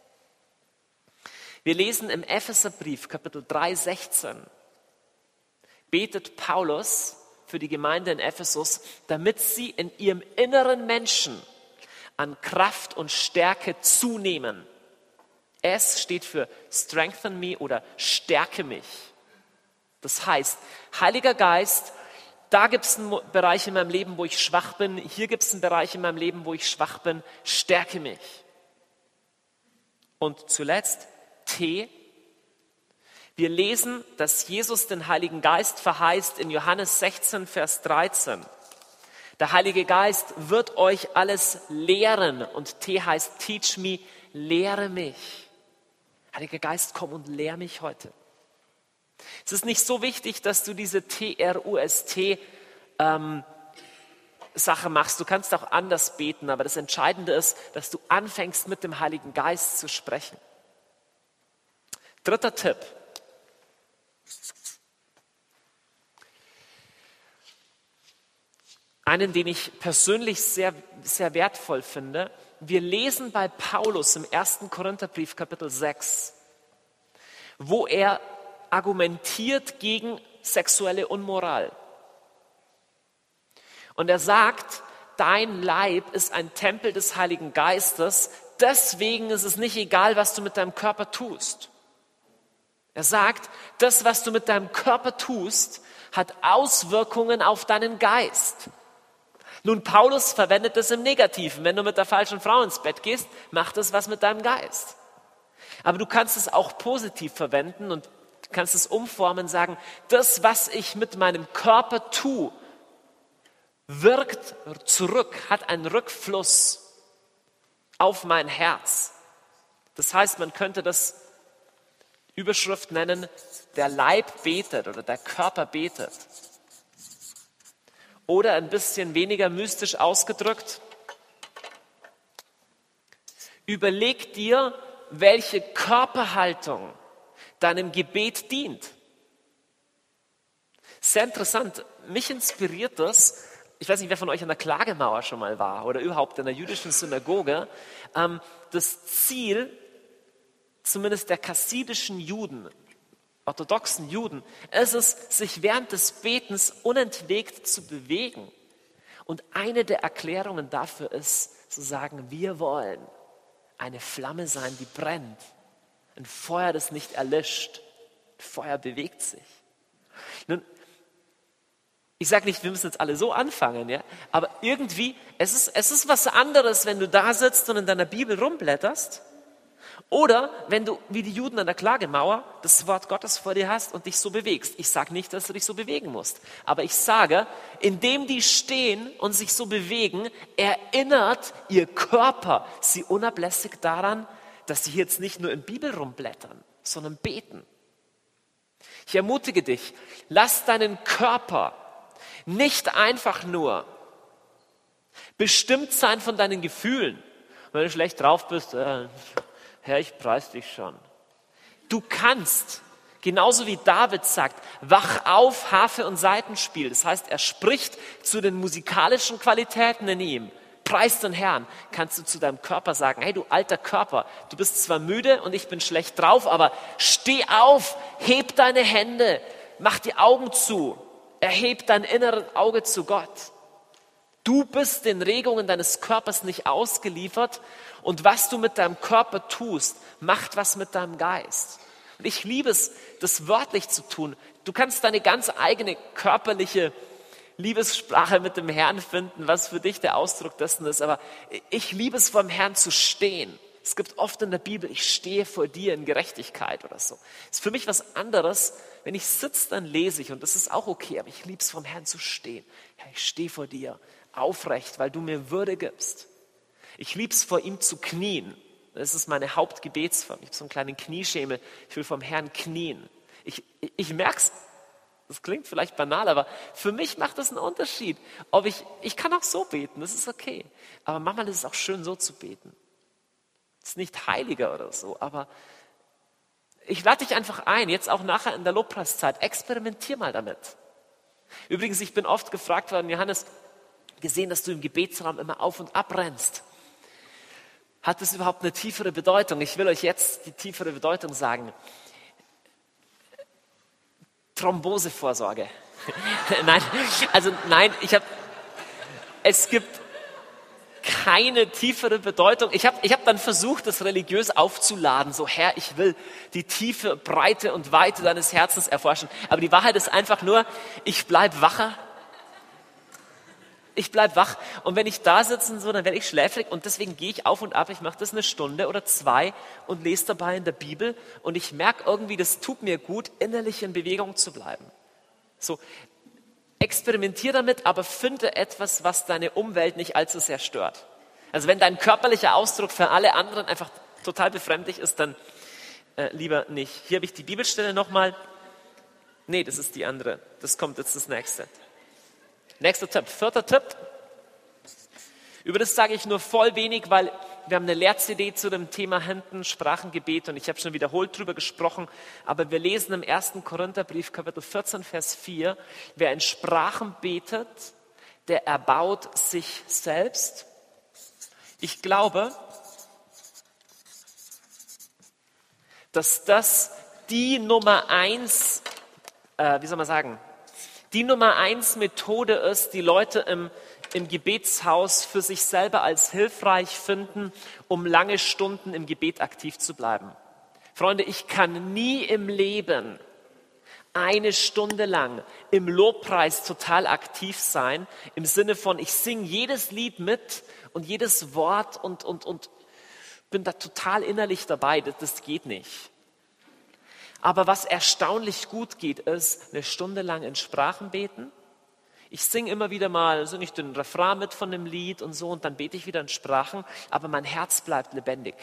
Wir lesen im Epheserbrief, Kapitel 3, 16, betet Paulus für die Gemeinde in Ephesus, damit sie in ihrem inneren Menschen an Kraft und Stärke zunehmen. S steht für strengthen me oder stärke mich. Das heißt, Heiliger Geist, da gibt es einen Bereich in meinem Leben, wo ich schwach bin. Hier gibt es einen Bereich in meinem Leben, wo ich schwach bin. Stärke mich. Und zuletzt T. Wir lesen, dass Jesus den Heiligen Geist verheißt in Johannes 16, Vers 13. Der Heilige Geist wird euch alles lehren. Und T heißt teach me, lehre mich. Heiliger Geist, komm und lehr mich heute. Es ist nicht so wichtig, dass du diese T-R-U-S-T Sache machst. Du kannst auch anders beten, aber das Entscheidende ist, dass du anfängst, mit dem Heiligen Geist zu sprechen. Dritter Tipp. Einen, den ich persönlich sehr, sehr wertvoll finde. wir lesen bei Paulus im 1. Korintherbrief, Kapitel 6, wo er argumentiert gegen sexuelle Unmoral. Und er sagt, dein Leib ist ein Tempel des Heiligen Geistes, deswegen ist es nicht egal, was du mit deinem Körper tust. Er sagt, das, was du mit deinem Körper tust, hat Auswirkungen auf deinen Geist. Nun, Paulus verwendet das im Negativen. Wenn du mit der falschen Frau ins Bett gehst, macht das was mit deinem Geist. Aber du kannst es auch positiv verwenden und kannst es umformen und sagen, das, was ich mit meinem Körper tue, wirkt zurück, hat einen Rückfluss auf mein Herz. Das heißt, man könnte das Überschrift nennen, der Leib betet oder der Körper betet. Oder ein bisschen weniger mystisch ausgedrückt, überleg dir, welche Körperhaltung deinem Gebet dient. Sehr interessant, mich inspiriert das, ich weiß nicht, wer von euch an der Klagemauer schon mal war oder überhaupt in der jüdischen Synagoge, das Ziel, zumindest der chassidischen Juden, orthodoxen Juden, ist es, sich während des Betens unentwegt zu bewegen. Und eine der Erklärungen dafür ist, zu sagen, wir wollen eine Flamme sein, die brennt. Ein Feuer, das nicht erlischt. Feuer bewegt sich. Nun, ich sage nicht, wir müssen jetzt alle so anfangen, ja? Aber irgendwie, es ist was anderes, wenn du da sitzt und in deiner Bibel rumblätterst, oder wenn du, wie die Juden an der Klagemauer, das Wort Gottes vor dir hast und dich so bewegst. Ich sage nicht, dass du dich so bewegen musst, aber ich sage, indem die stehen und sich so bewegen, erinnert ihr Körper sie unablässig daran, dass sie jetzt nicht nur in Bibel rumblättern, sondern beten. Ich ermutige dich, lass deinen Körper nicht einfach nur bestimmt sein von deinen Gefühlen. Wenn du schlecht drauf bist, Herr, ich preis dich schon. Du kannst, genauso wie David sagt, wach auf, Harfe und Saitenspiel. Das heißt, er spricht zu den musikalischen Qualitäten in ihm. Preis den Herrn. Kannst du zu deinem Körper sagen, hey du alter Körper, du bist zwar müde und ich bin schlecht drauf, aber steh auf, heb deine Hände, mach die Augen zu, erheb dein inneres Auge zu Gott. Du bist den Regungen deines Körpers nicht ausgeliefert und was du mit deinem Körper tust, macht was mit deinem Geist. Und ich liebe es, das wörtlich zu tun. Du kannst deine ganz eigene körperliche Liebessprache mit dem Herrn finden, was für dich der Ausdruck dessen ist. Aber ich liebe es, vor dem Herrn zu stehen. Es gibt oft in der Bibel, ich stehe vor dir in Gerechtigkeit oder so. Das ist für mich was anderes. Wenn ich sitze, dann lese ich und das ist auch okay. Aber ich liebe es, vor dem Herrn zu stehen. Ja, ich stehe vor dir aufrecht, weil du mir Würde gibst. Ich liebe es, vor ihm zu knien. Das ist meine Hauptgebetsform. Ich habe so einen kleinen Knieschemel. Ich will vom Herrn knien. Ich merke es, das klingt vielleicht banal, aber für mich macht das einen Unterschied. Ich kann auch so beten, das ist okay. Aber manchmal ist es auch schön, so zu beten. Es ist nicht heiliger oder so, aber ich lade dich einfach ein, jetzt auch nachher in der Lobpreiszeit, experimentier mal damit. Übrigens, ich bin oft gefragt worden, Johannes, gesehen, dass du im Gebetsraum immer auf und ab rennst. Hat das überhaupt eine tiefere Bedeutung? Ich will euch jetzt die tiefere Bedeutung sagen. Thrombosevorsorge. Es gibt keine tiefere Bedeutung. Ich hab dann versucht, das religiös aufzuladen. So, Herr, ich will die Tiefe, Breite und Weite deines Herzens erforschen. Aber die Wahrheit ist einfach nur, ich bleib wacher. Ich bleib wach und wenn ich da sitze, so, dann werde ich schläfrig und deswegen gehe ich auf und ab. Ich mache das 1 Stunde oder 2 und lese dabei in der Bibel und ich merke irgendwie, das tut mir gut, innerlich in Bewegung zu bleiben. So, experimentier damit, aber finde etwas, was deine Umwelt nicht allzu sehr stört. Also wenn dein körperlicher Ausdruck für alle anderen einfach total befremdlich ist, dann lieber nicht. Hier habe ich die Bibelstelle nochmal. Nee, das ist die andere. Das kommt jetzt das nächste. Nächster Tipp, 4. Tipp. Über das sage ich nur voll wenig, weil wir haben eine Lehr-CD zu dem Thema hinten, Sprachengebet und ich habe schon wiederholt drüber gesprochen, aber wir lesen im 1. Korintherbrief, Kapitel 14, Vers 4, wer in Sprachen betet, der erbaut sich selbst. Ich glaube, dass das die Nummer 1, die Nummer 1 Methode ist, die Leute im Gebetshaus für sich selber als hilfreich finden, um lange Stunden im Gebet aktiv zu bleiben. Freunde, ich kann nie im Leben 1 Stunde lang im Lobpreis total aktiv sein, im Sinne von, ich singe jedes Lied mit und jedes Wort und bin da total innerlich dabei. Das geht nicht. Aber was erstaunlich gut geht, ist 1 Stunde lang in Sprachen beten. Ich singe immer wieder mal, singe ich den Refrain mit von dem Lied und so, und dann bete ich wieder in Sprachen, aber mein Herz bleibt lebendig.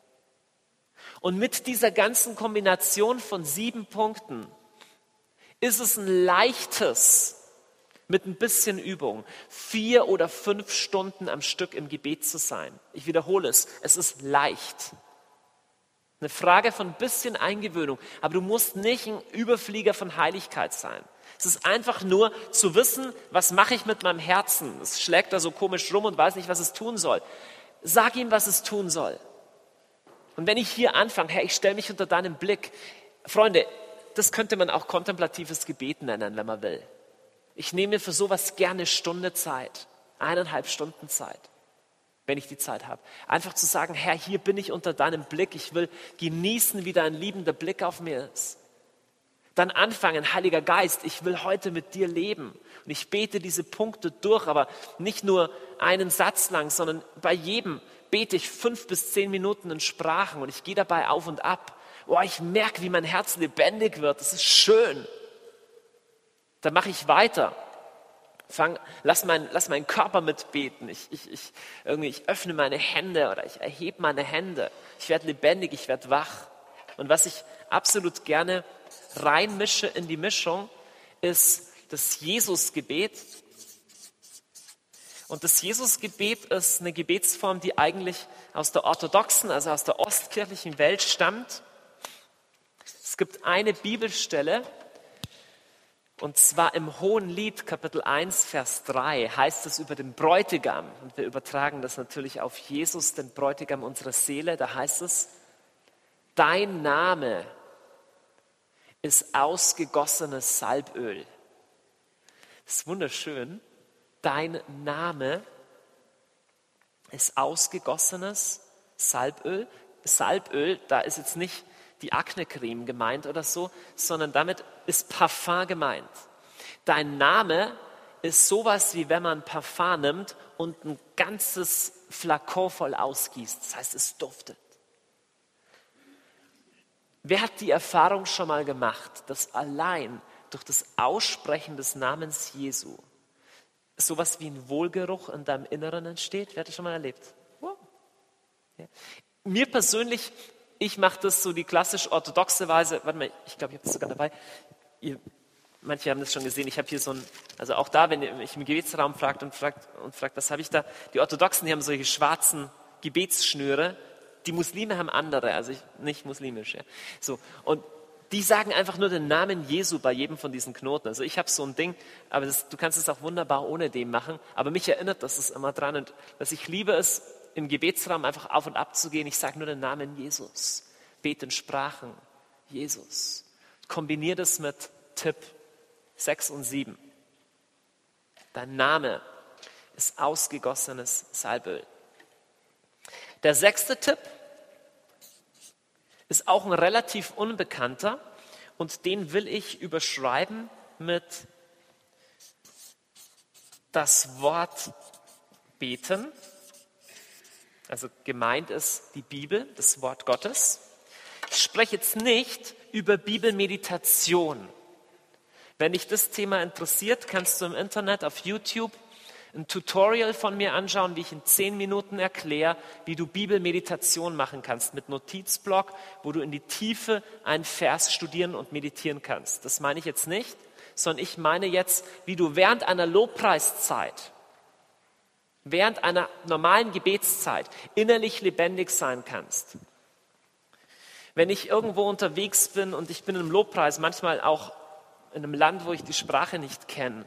Und mit dieser ganzen Kombination von 7 Punkten ist es ein leichtes, mit ein bisschen Übung, 4 oder 5 Stunden am Stück im Gebet zu sein. Ich wiederhole es ist leicht. Eine Frage von ein bisschen Eingewöhnung, aber du musst nicht ein Überflieger von Heiligkeit sein. Es ist einfach nur zu wissen, was mache ich mit meinem Herzen. Es schlägt da so komisch rum und weiß nicht, was es tun soll. Sag ihm, was es tun soll. Und wenn ich hier anfange, Herr, ich stelle mich unter deinen Blick. Freunde, das könnte man auch kontemplatives Gebet nennen, wenn man will. Ich nehme mir für sowas gerne 1 Stunde Zeit, 1,5 Stunden Zeit, wenn ich die Zeit habe. Einfach zu sagen, Herr, hier bin ich unter deinem Blick. Ich will genießen, wie dein liebender Blick auf mir ist. Dann anfangen, Heiliger Geist, ich will heute mit dir leben. Und ich bete diese Punkte durch, aber nicht nur einen Satz lang, sondern bei jedem bete ich 5 bis 10 Minuten in Sprachen und ich gehe dabei auf und ab. Oh, ich merke, wie mein Herz lebendig wird. Das ist schön. Dann mache ich weiter. Lass meinen Körper mitbeten. Ich öffne meine Hände oder ich erhebe meine Hände. Ich werde lebendig, ich werde wach. Und was ich absolut gerne reinmische in die Mischung, ist das Jesusgebet. Und das Jesusgebet ist eine Gebetsform, die eigentlich aus der orthodoxen, also aus der ostkirchlichen Welt stammt. Es gibt eine Bibelstelle, und zwar im Hohenlied, Kapitel 1, Vers 3, heißt es über den Bräutigam. Und wir übertragen das natürlich auf Jesus, den Bräutigam unserer Seele. Da heißt es, dein Name ist ausgegossenes Salböl. Das ist wunderschön. Dein Name ist ausgegossenes Salböl. Salböl, da ist jetzt nicht die Aknecreme gemeint oder so, sondern damit ist Parfum gemeint. Dein Name ist sowas, wie wenn man Parfum nimmt und ein ganzes Flakon voll ausgießt. Das heißt, es duftet. Wer hat die Erfahrung schon mal gemacht, dass allein durch das Aussprechen des Namens Jesu sowas wie ein Wohlgeruch in deinem Inneren entsteht? Wer hat das schon mal erlebt? Wow. Ja. Mir persönlich, ich mache das so die klassisch orthodoxe Weise. Warte mal, ich glaube, ich habe das sogar dabei. Manche haben das schon gesehen. Ich habe hier so ein, also auch da, wenn ich im Gebetsraum fragt, was habe ich da? Die Orthodoxen, die haben solche schwarzen Gebetsschnüre. Die Muslime haben andere, also nicht muslimisch. Ja. So, und die sagen einfach nur den Namen Jesu bei jedem von diesen Knoten. Also ich habe so ein Ding, aber du kannst es auch wunderbar ohne dem machen. Aber mich erinnert das immer dran. Und was ich liebe, ist, im Gebetsraum einfach auf und ab zu gehen. Ich sage nur den Namen Jesus. Bete in Sprachen. Jesus. Kombiniere das mit Tipp 6 und 7. Dein Name ist ausgegossenes Salböl. Der 6. Tipp ist auch ein relativ unbekannter und den will ich überschreiben mit das Wort beten. Also gemeint ist die Bibel, das Wort Gottes. Ich spreche jetzt nicht über Bibelmeditation. Wenn dich das Thema interessiert, kannst du im Internet auf YouTube ein Tutorial von mir anschauen, wie ich in 10 Minuten erkläre, wie du Bibelmeditation machen kannst mit Notizblock, wo du in die Tiefe einen Vers studieren und meditieren kannst. Das meine ich jetzt nicht, sondern ich meine jetzt, wie du während einer Lobpreiszeit, während einer normalen Gebetszeit innerlich lebendig sein kannst. Wenn ich irgendwo unterwegs bin und ich bin im Lobpreis, manchmal auch in einem Land, wo ich die Sprache nicht kenne,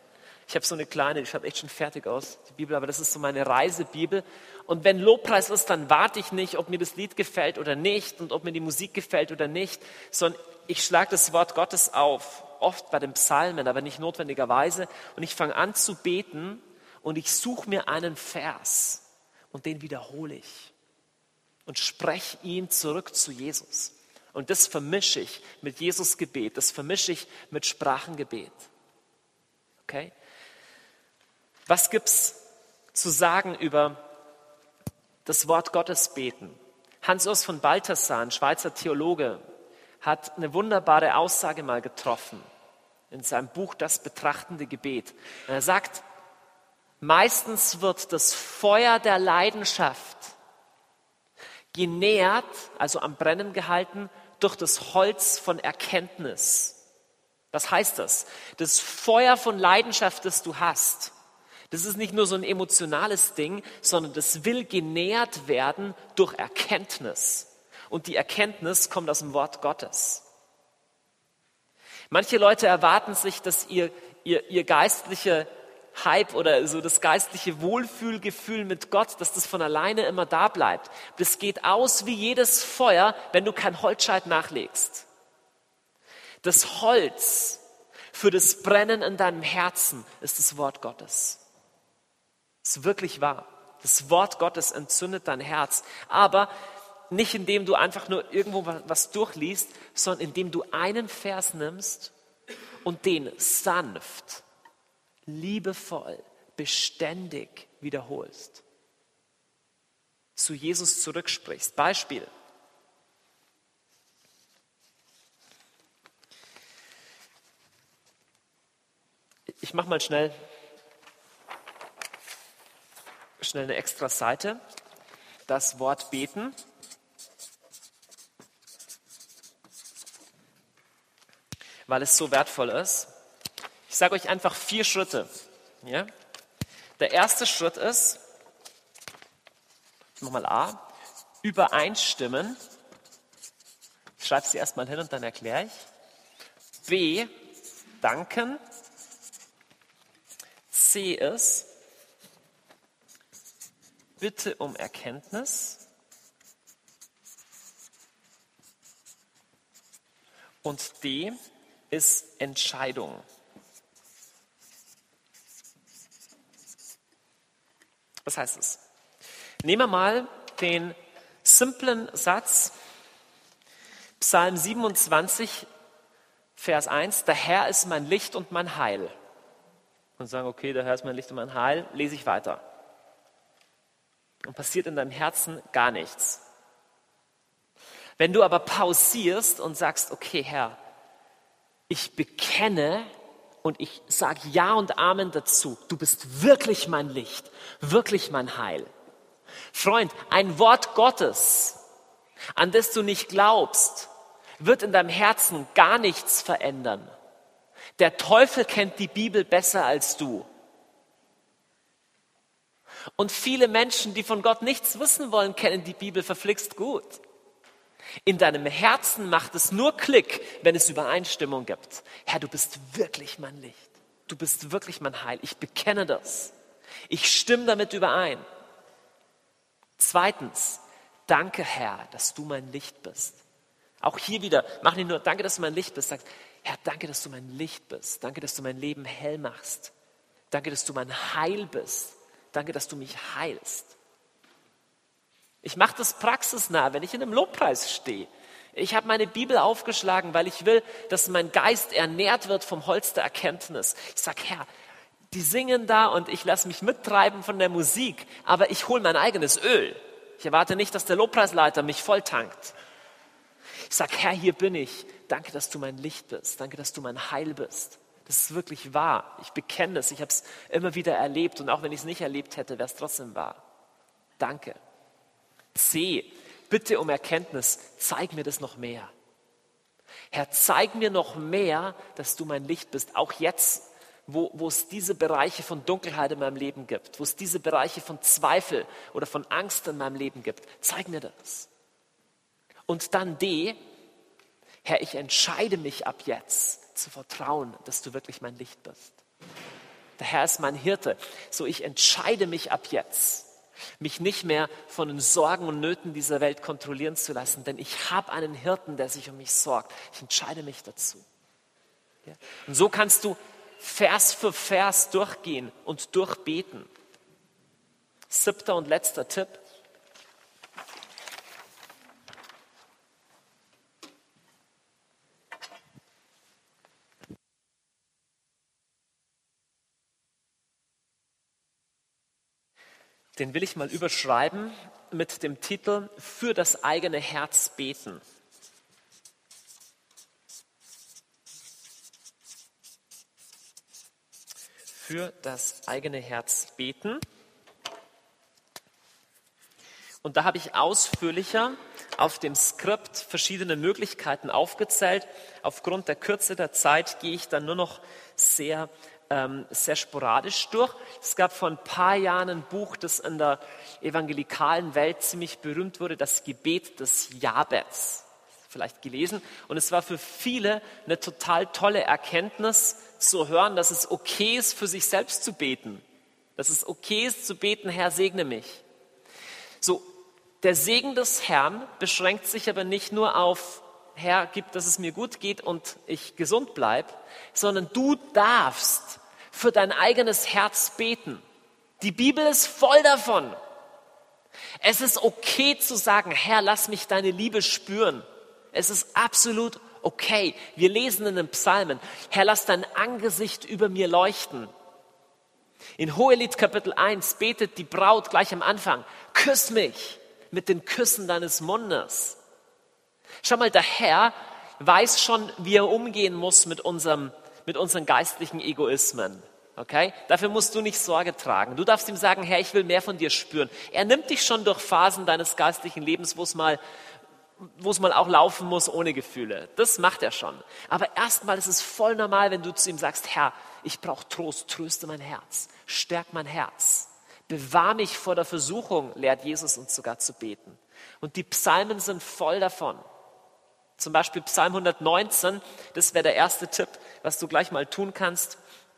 Ich habe so eine kleine, die schaut echt schon fertig aus, die Bibel, aber das ist so meine Reisebibel. Und wenn Lobpreis ist, dann warte ich nicht, ob mir das Lied gefällt oder nicht und ob mir die Musik gefällt oder nicht, sondern ich schlage das Wort Gottes auf, oft bei den Psalmen, aber nicht notwendigerweise. Und ich fange an zu beten und ich suche mir einen Vers und den wiederhole ich und spreche ihn zurück zu Jesus. Und das vermische ich mit Jesus Gebet, das vermische ich mit Sprachengebet. Okay? Was gibt's zu sagen über das Wort Gottes beten? Hans-Urs von Balthasar, ein Schweizer Theologe, hat eine wunderbare Aussage mal getroffen in seinem Buch Das betrachtende Gebet. Er sagt, meistens wird das Feuer der Leidenschaft genährt, also am Brennen gehalten, durch das Holz von Erkenntnis. Was heißt das? Das Feuer von Leidenschaft, das du hast, das ist nicht nur so ein emotionales Ding, sondern das will genährt werden durch Erkenntnis. Und die Erkenntnis kommt aus dem Wort Gottes. Manche Leute erwarten sich, dass ihr geistlicher Hype oder so das geistliche Wohlfühlgefühl mit Gott, dass das von alleine immer da bleibt. Das geht aus wie jedes Feuer, wenn du kein Holzscheit nachlegst. Das Holz für das Brennen in deinem Herzen ist das Wort Gottes. Das ist wirklich wahr. Das Wort Gottes entzündet dein Herz. Aber nicht indem du einfach nur irgendwo was durchliest, sondern indem du einen Vers nimmst und den sanft, liebevoll, beständig wiederholst. Zu Jesus zurücksprichst. Beispiel. Ich mache mal schnell eine extra Seite. Das Wort beten. Weil es so wertvoll ist. Ich sage euch einfach 4 Schritte. Ja? Der erste Schritt ist, nochmal A, übereinstimmen. Ich schreibe sie erstmal hin und dann erkläre ich. B, danken. C ist, bitte um Erkenntnis. Und D ist Entscheidung. Was heißt es? Nehmen wir mal den simplen Satz, Psalm 27, Vers 1, der Herr ist mein Licht und mein Heil. Und sagen, okay, der Herr ist mein Licht und mein Heil, lese ich weiter. Und passiert in deinem Herzen gar nichts. Wenn du aber pausierst und sagst, okay, Herr, ich bekenne und ich sage Ja und Amen dazu, du bist wirklich mein Licht, wirklich mein Heil. Freund, ein Wort Gottes, an das du nicht glaubst, wird in deinem Herzen gar nichts verändern. Der Teufel kennt die Bibel besser als du. Und viele Menschen, die von Gott nichts wissen wollen, kennen die Bibel verflixt gut. In deinem Herzen macht es nur Klick, wenn es Übereinstimmung gibt. Herr, du bist wirklich mein Licht. Du bist wirklich mein Heil. Ich bekenne das. Ich stimme damit überein. Zweitens, danke Herr, dass du mein Licht bist. Auch hier wieder, mach nicht nur, danke, dass du mein Licht bist. Sag, Herr, danke, dass du mein Licht bist. Danke, dass du mein Leben hell machst. Danke, dass du mein Heil bist. Danke, dass du mich heilst. Ich mache das praxisnah, wenn ich in einem Lobpreis stehe. Ich habe meine Bibel aufgeschlagen, weil ich will, dass mein Geist ernährt wird vom Holz der Erkenntnis. Ich sage, Herr, die singen da und ich lasse mich mittreiben von der Musik, aber ich hole mein eigenes Öl. Ich erwarte nicht, dass der Lobpreisleiter mich volltankt. Ich sage, Herr, hier bin ich. Danke, dass du mein Licht bist. Danke, dass du mein Heil bist. Das ist wirklich wahr. Ich bekenne es. Ich habe es immer wieder erlebt. Und auch wenn ich es nicht erlebt hätte, wäre es trotzdem wahr. Danke. C. Bitte um Erkenntnis. Zeig mir das noch mehr. Herr, zeig mir noch mehr, dass du mein Licht bist. Auch jetzt, wo es diese Bereiche von Dunkelheit in meinem Leben gibt. Wo es diese Bereiche von Zweifel oder von Angst in meinem Leben gibt. Zeig mir das. Und dann D. Herr, ich entscheide mich ab jetzt zu vertrauen, dass du wirklich mein Licht bist. Der Herr ist mein Hirte. So, ich entscheide mich ab jetzt, mich nicht mehr von den Sorgen und Nöten dieser Welt kontrollieren zu lassen, denn ich habe einen Hirten, der sich um mich sorgt. Ich entscheide mich dazu. Ja? Und so kannst du Vers für Vers durchgehen und durchbeten. 7. und letzter Tipp. Den will ich mal überschreiben mit dem Titel Für das eigene Herz beten. Für das eigene Herz beten. Und da habe ich ausführlicher auf dem Skript verschiedene Möglichkeiten aufgezählt. Aufgrund der Kürze der Zeit gehe ich dann nur noch sehr sporadisch durch. Es gab vor ein paar Jahren ein Buch, das in der evangelikalen Welt ziemlich berühmt wurde, das Gebet des Jabez. Vielleicht gelesen. Und es war für viele eine total tolle Erkenntnis zu hören, dass es okay ist, für sich selbst zu beten. Dass es okay ist zu beten, Herr, segne mich. So, der Segen des Herrn beschränkt sich aber nicht nur auf, Herr, gib, dass es mir gut geht und ich gesund bleibe, sondern du darfst für dein eigenes Herz beten. Die Bibel ist voll davon. Es ist okay zu sagen, Herr, lass mich deine Liebe spüren. Es ist absolut okay. Wir lesen in den Psalmen, Herr, lass dein Angesicht über mir leuchten. In Hohelied Kapitel 1 betet die Braut gleich am Anfang, küss mich mit den Küssen deines Mundes. Schau mal, der Herr weiß schon, wie er umgehen muss mit unseren geistlichen Egoismen. Okay? Dafür musst du nicht Sorge tragen. Du darfst ihm sagen, Herr, ich will mehr von dir spüren. Er nimmt dich schon durch Phasen deines geistlichen Lebens, wo es mal auch laufen muss ohne Gefühle. Das macht er schon. Aber erstmal ist es voll normal, wenn du zu ihm sagst, Herr, ich brauche Trost, tröste mein Herz, stärk mein Herz. Bewahr mich vor der Versuchung, lehrt Jesus uns sogar zu beten. Und die Psalmen sind voll davon. Zum Beispiel Psalm 119, das wäre der erste Tipp, was du gleich mal tun kannst.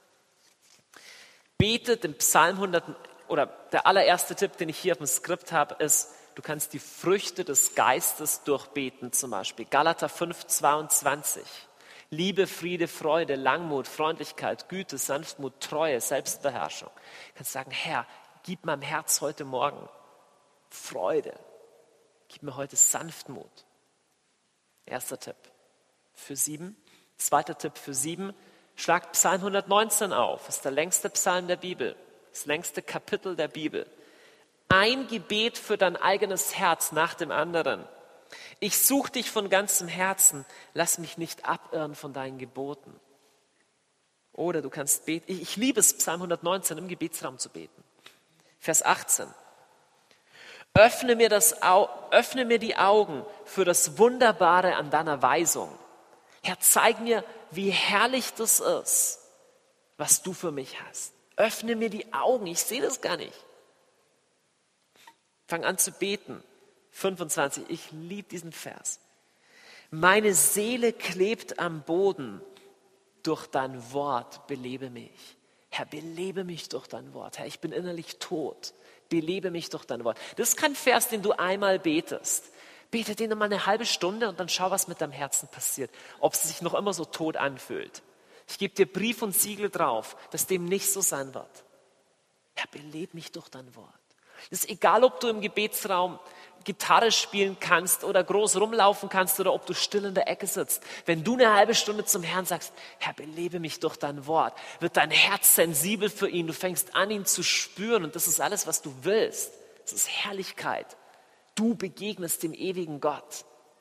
Bete den Psalm 100, oder der allererste Tipp, den ich hier auf dem Skript habe, ist, du kannst die Früchte des Geistes durchbeten, zum Beispiel Galater 5, 22. Liebe, Friede, Freude, Langmut, Freundlichkeit, Güte, Sanftmut, Treue, Selbstbeherrschung. Du kannst sagen, Herr, gib meinem Herz heute Morgen Freude. Gib mir heute Sanftmut. Erster Tipp für 7. Zweiter Tipp für 7. Schlag Psalm 119 auf. Das ist der längste Psalm der Bibel. Das längste Kapitel der Bibel. Ein Gebet für dein eigenes Herz nach dem anderen. Ich suche dich von ganzem Herzen. Lass mich nicht abirren von deinen Geboten. Oder du kannst beten. Ich liebe es, Psalm 119 im Gebetsraum zu beten. Vers 18. Öffne mir die Augen für das Wunderbare an deiner Weisung. Herr, zeig mir, wie herrlich das ist, was du für mich hast. Öffne mir die Augen, ich sehe das gar nicht. Fang an zu beten. 25, ich liebe diesen Vers. Meine Seele klebt am Boden. Durch dein Wort belebe mich. Herr, belebe mich durch dein Wort. Herr, ich bin innerlich tot. Belebe mich durch dein Wort. Das ist kein Vers, den du einmal betest. Bete den mal eine halbe Stunde und dann schau, was mit deinem Herzen passiert. Ob es sich noch immer so tot anfühlt. Ich gebe dir Brief und Siegel drauf, dass dem nicht so sein wird. Herr, belebe mich durch dein Wort. Es ist egal, ob du im Gebetsraum Gitarre spielen kannst oder groß rumlaufen kannst oder ob du still in der Ecke sitzt. Wenn du eine halbe Stunde zum Herrn sagst, Herr, belebe mich durch dein Wort, wird dein Herz sensibel für ihn. Du fängst an, ihn zu spüren und das ist alles, was du willst. Das ist Herrlichkeit. Du begegnest dem ewigen Gott.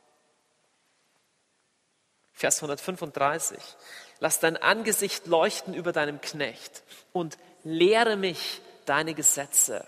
Vers 135. Lass dein Angesicht leuchten über deinem Knecht und lehre mich deine Gesetze.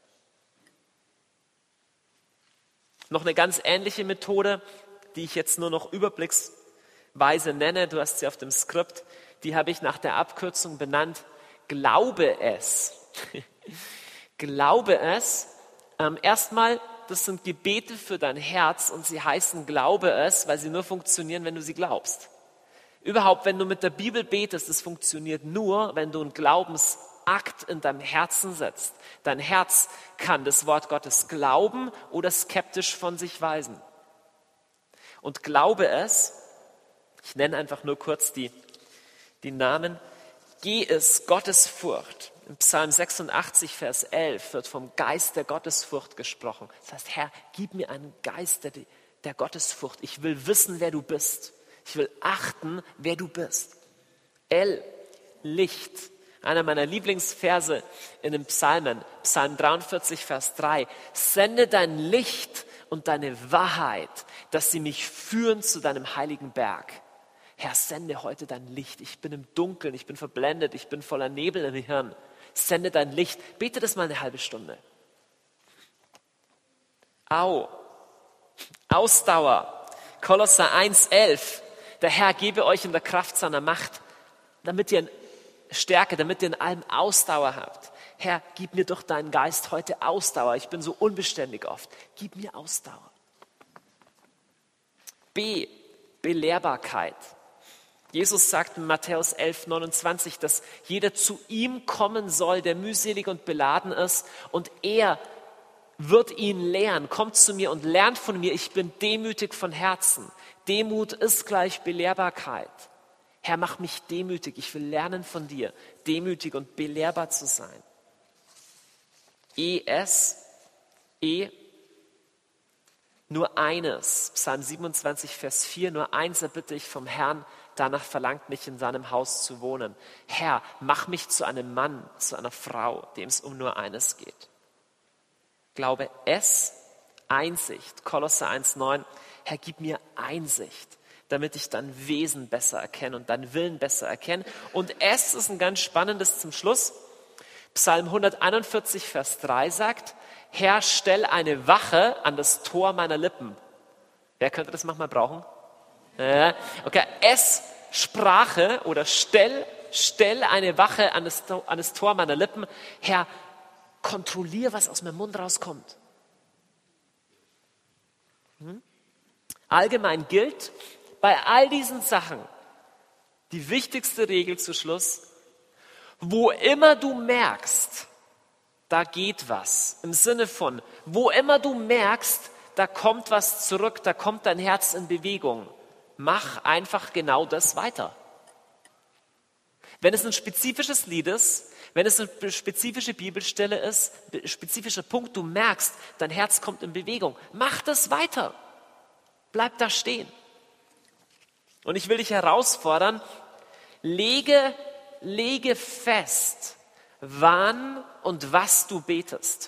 Noch eine ganz ähnliche Methode, die ich jetzt nur noch überblicksweise nenne, du hast sie auf dem Skript, die habe ich nach der Abkürzung benannt, glaube es. Glaube es. Erstmal, das sind Gebete für dein Herz und sie heißen glaube es, weil sie nur funktionieren, wenn du sie glaubst. Überhaupt, wenn du mit der Bibel betest, es funktioniert nur, wenn du einen Glaubensakt in deinem Herzen setzt. Dein Herz kann das Wort Gottes glauben oder skeptisch von sich weisen. Und glaube es, ich nenne einfach nur kurz die Namen, geh es, Gottesfurcht. Im Psalm 86, Vers 11 wird vom Geist der Gottesfurcht gesprochen. Das heißt, Herr, gib mir einen Geist der Gottesfurcht. Ich will wissen, wer du bist. Ich will achten, wer du bist. Licht. Einer meiner Lieblingsverse in den Psalmen, Psalm 43, Vers 3. Sende dein Licht und deine Wahrheit, dass sie mich führen zu deinem heiligen Berg. Herr, sende heute dein Licht. Ich bin im Dunkeln, ich bin verblendet, ich bin voller Nebel im Hirn. Sende dein Licht. Bete das mal eine halbe Stunde. Ausdauer. Kolosser 1,11. Der Herr gebe euch in der Kraft seiner Macht, damit ihr Stärke, damit ihr in allem Ausdauer habt. Herr, gib mir durch deinen Geist heute Ausdauer. Ich bin so unbeständig oft. Gib mir Ausdauer. Belehrbarkeit. Jesus sagt in Matthäus 11,29, dass jeder zu ihm kommen soll, der mühselig und beladen ist, und er wird ihn lehren. Kommt zu mir und lernt von mir, ich bin demütig von Herzen. Demut ist gleich Belehrbarkeit. Herr, mach mich demütig, ich will lernen von dir, demütig und belehrbar zu sein. Nur eines, Psalm 27, Vers 4, nur eins erbitte ich vom Herrn, danach verlangt mich, in seinem Haus zu wohnen. Herr, mach mich zu einem Mann, zu einer Frau, dem es um nur eines geht. Glaube es, Einsicht, Kolosser 1,9, Herr, gib mir Einsicht, damit ich dein Wesen besser erkenne und deinen Willen besser erkenne. Und es ist ein ganz spannendes zum Schluss. Psalm 141, Vers 3 sagt, Herr, stell eine Wache an das Tor meiner Lippen. Wer könnte das manchmal brauchen? Okay, Sprache oder stell eine Wache an das Tor meiner Lippen. Herr, kontrollier, was aus meinem Mund rauskommt. Allgemein gilt bei all diesen Sachen die wichtigste Regel zu Schluss: Wo immer du merkst, da geht was. Im Sinne von, wo immer du merkst, da kommt was zurück, da kommt dein Herz in Bewegung. Mach einfach genau das weiter. Wenn es ein spezifisches Lied ist, wenn es eine spezifische Bibelstelle ist, ein spezifischer Punkt, du merkst, dein Herz kommt in Bewegung, mach das weiter. Bleib da stehen. Und ich will dich herausfordern, lege fest, wann und was du betest.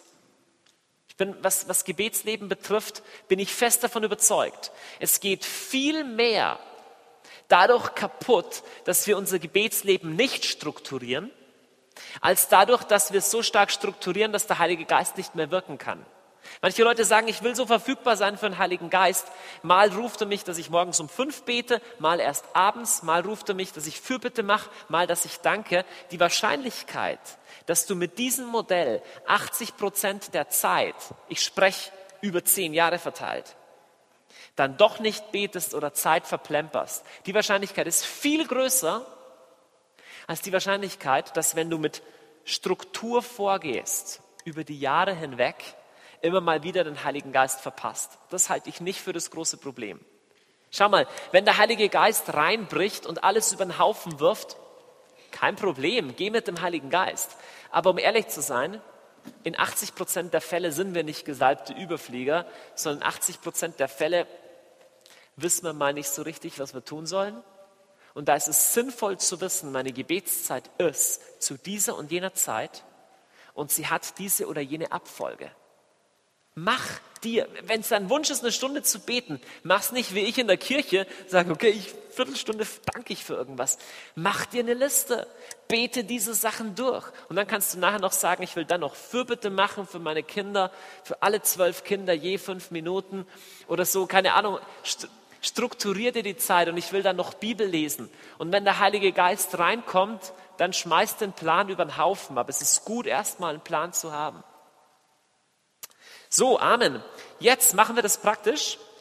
Was Gebetsleben betrifft, bin ich fest davon überzeugt. Es geht viel mehr dadurch kaputt, dass wir unser Gebetsleben nicht strukturieren, als dadurch, dass wir es so stark strukturieren, dass der Heilige Geist nicht mehr wirken kann. Manche Leute sagen, ich will so verfügbar sein für den Heiligen Geist. Mal ruft er mich, dass ich morgens um 5 bete, mal erst abends, mal ruft er mich, dass ich Fürbitte mache, mal, dass ich danke. Die Wahrscheinlichkeit, dass du mit diesem Modell 80% der Zeit, ich spreche über 10 Jahre verteilt, dann doch nicht betest oder Zeit verplemperst, die Wahrscheinlichkeit ist viel größer als die Wahrscheinlichkeit, dass wenn du mit Struktur vorgehst, über die Jahre hinweg, immer mal wieder den Heiligen Geist verpasst. Das halte ich nicht für das große Problem. Schau mal, wenn der Heilige Geist reinbricht und alles über den Haufen wirft, kein Problem, geh mit dem Heiligen Geist. Aber um ehrlich zu sein, in 80% der Fälle sind wir nicht gesalbte Überflieger, sondern 80% der Fälle wissen wir mal nicht so richtig, was wir tun sollen. Und da ist es sinnvoll zu wissen, meine Gebetszeit ist zu dieser und jener Zeit und sie hat diese oder jene Abfolge. Mach dir, wenn es dein Wunsch ist, eine Stunde zu beten, mach's nicht wie ich in der Kirche, sage, okay, Viertelstunde danke ich für irgendwas. Mach dir eine Liste, bete diese Sachen durch und dann kannst du nachher noch sagen, ich will dann noch Fürbitte machen für meine Kinder, für alle 12 Kinder je 5 Minuten oder so, keine Ahnung. Strukturier dir die Zeit und ich will dann noch Bibel lesen. Und wenn der Heilige Geist reinkommt, dann schmeiß den Plan über den Haufen, aber es ist gut, erstmal einen Plan zu haben. So, Amen. Jetzt machen wir das praktisch.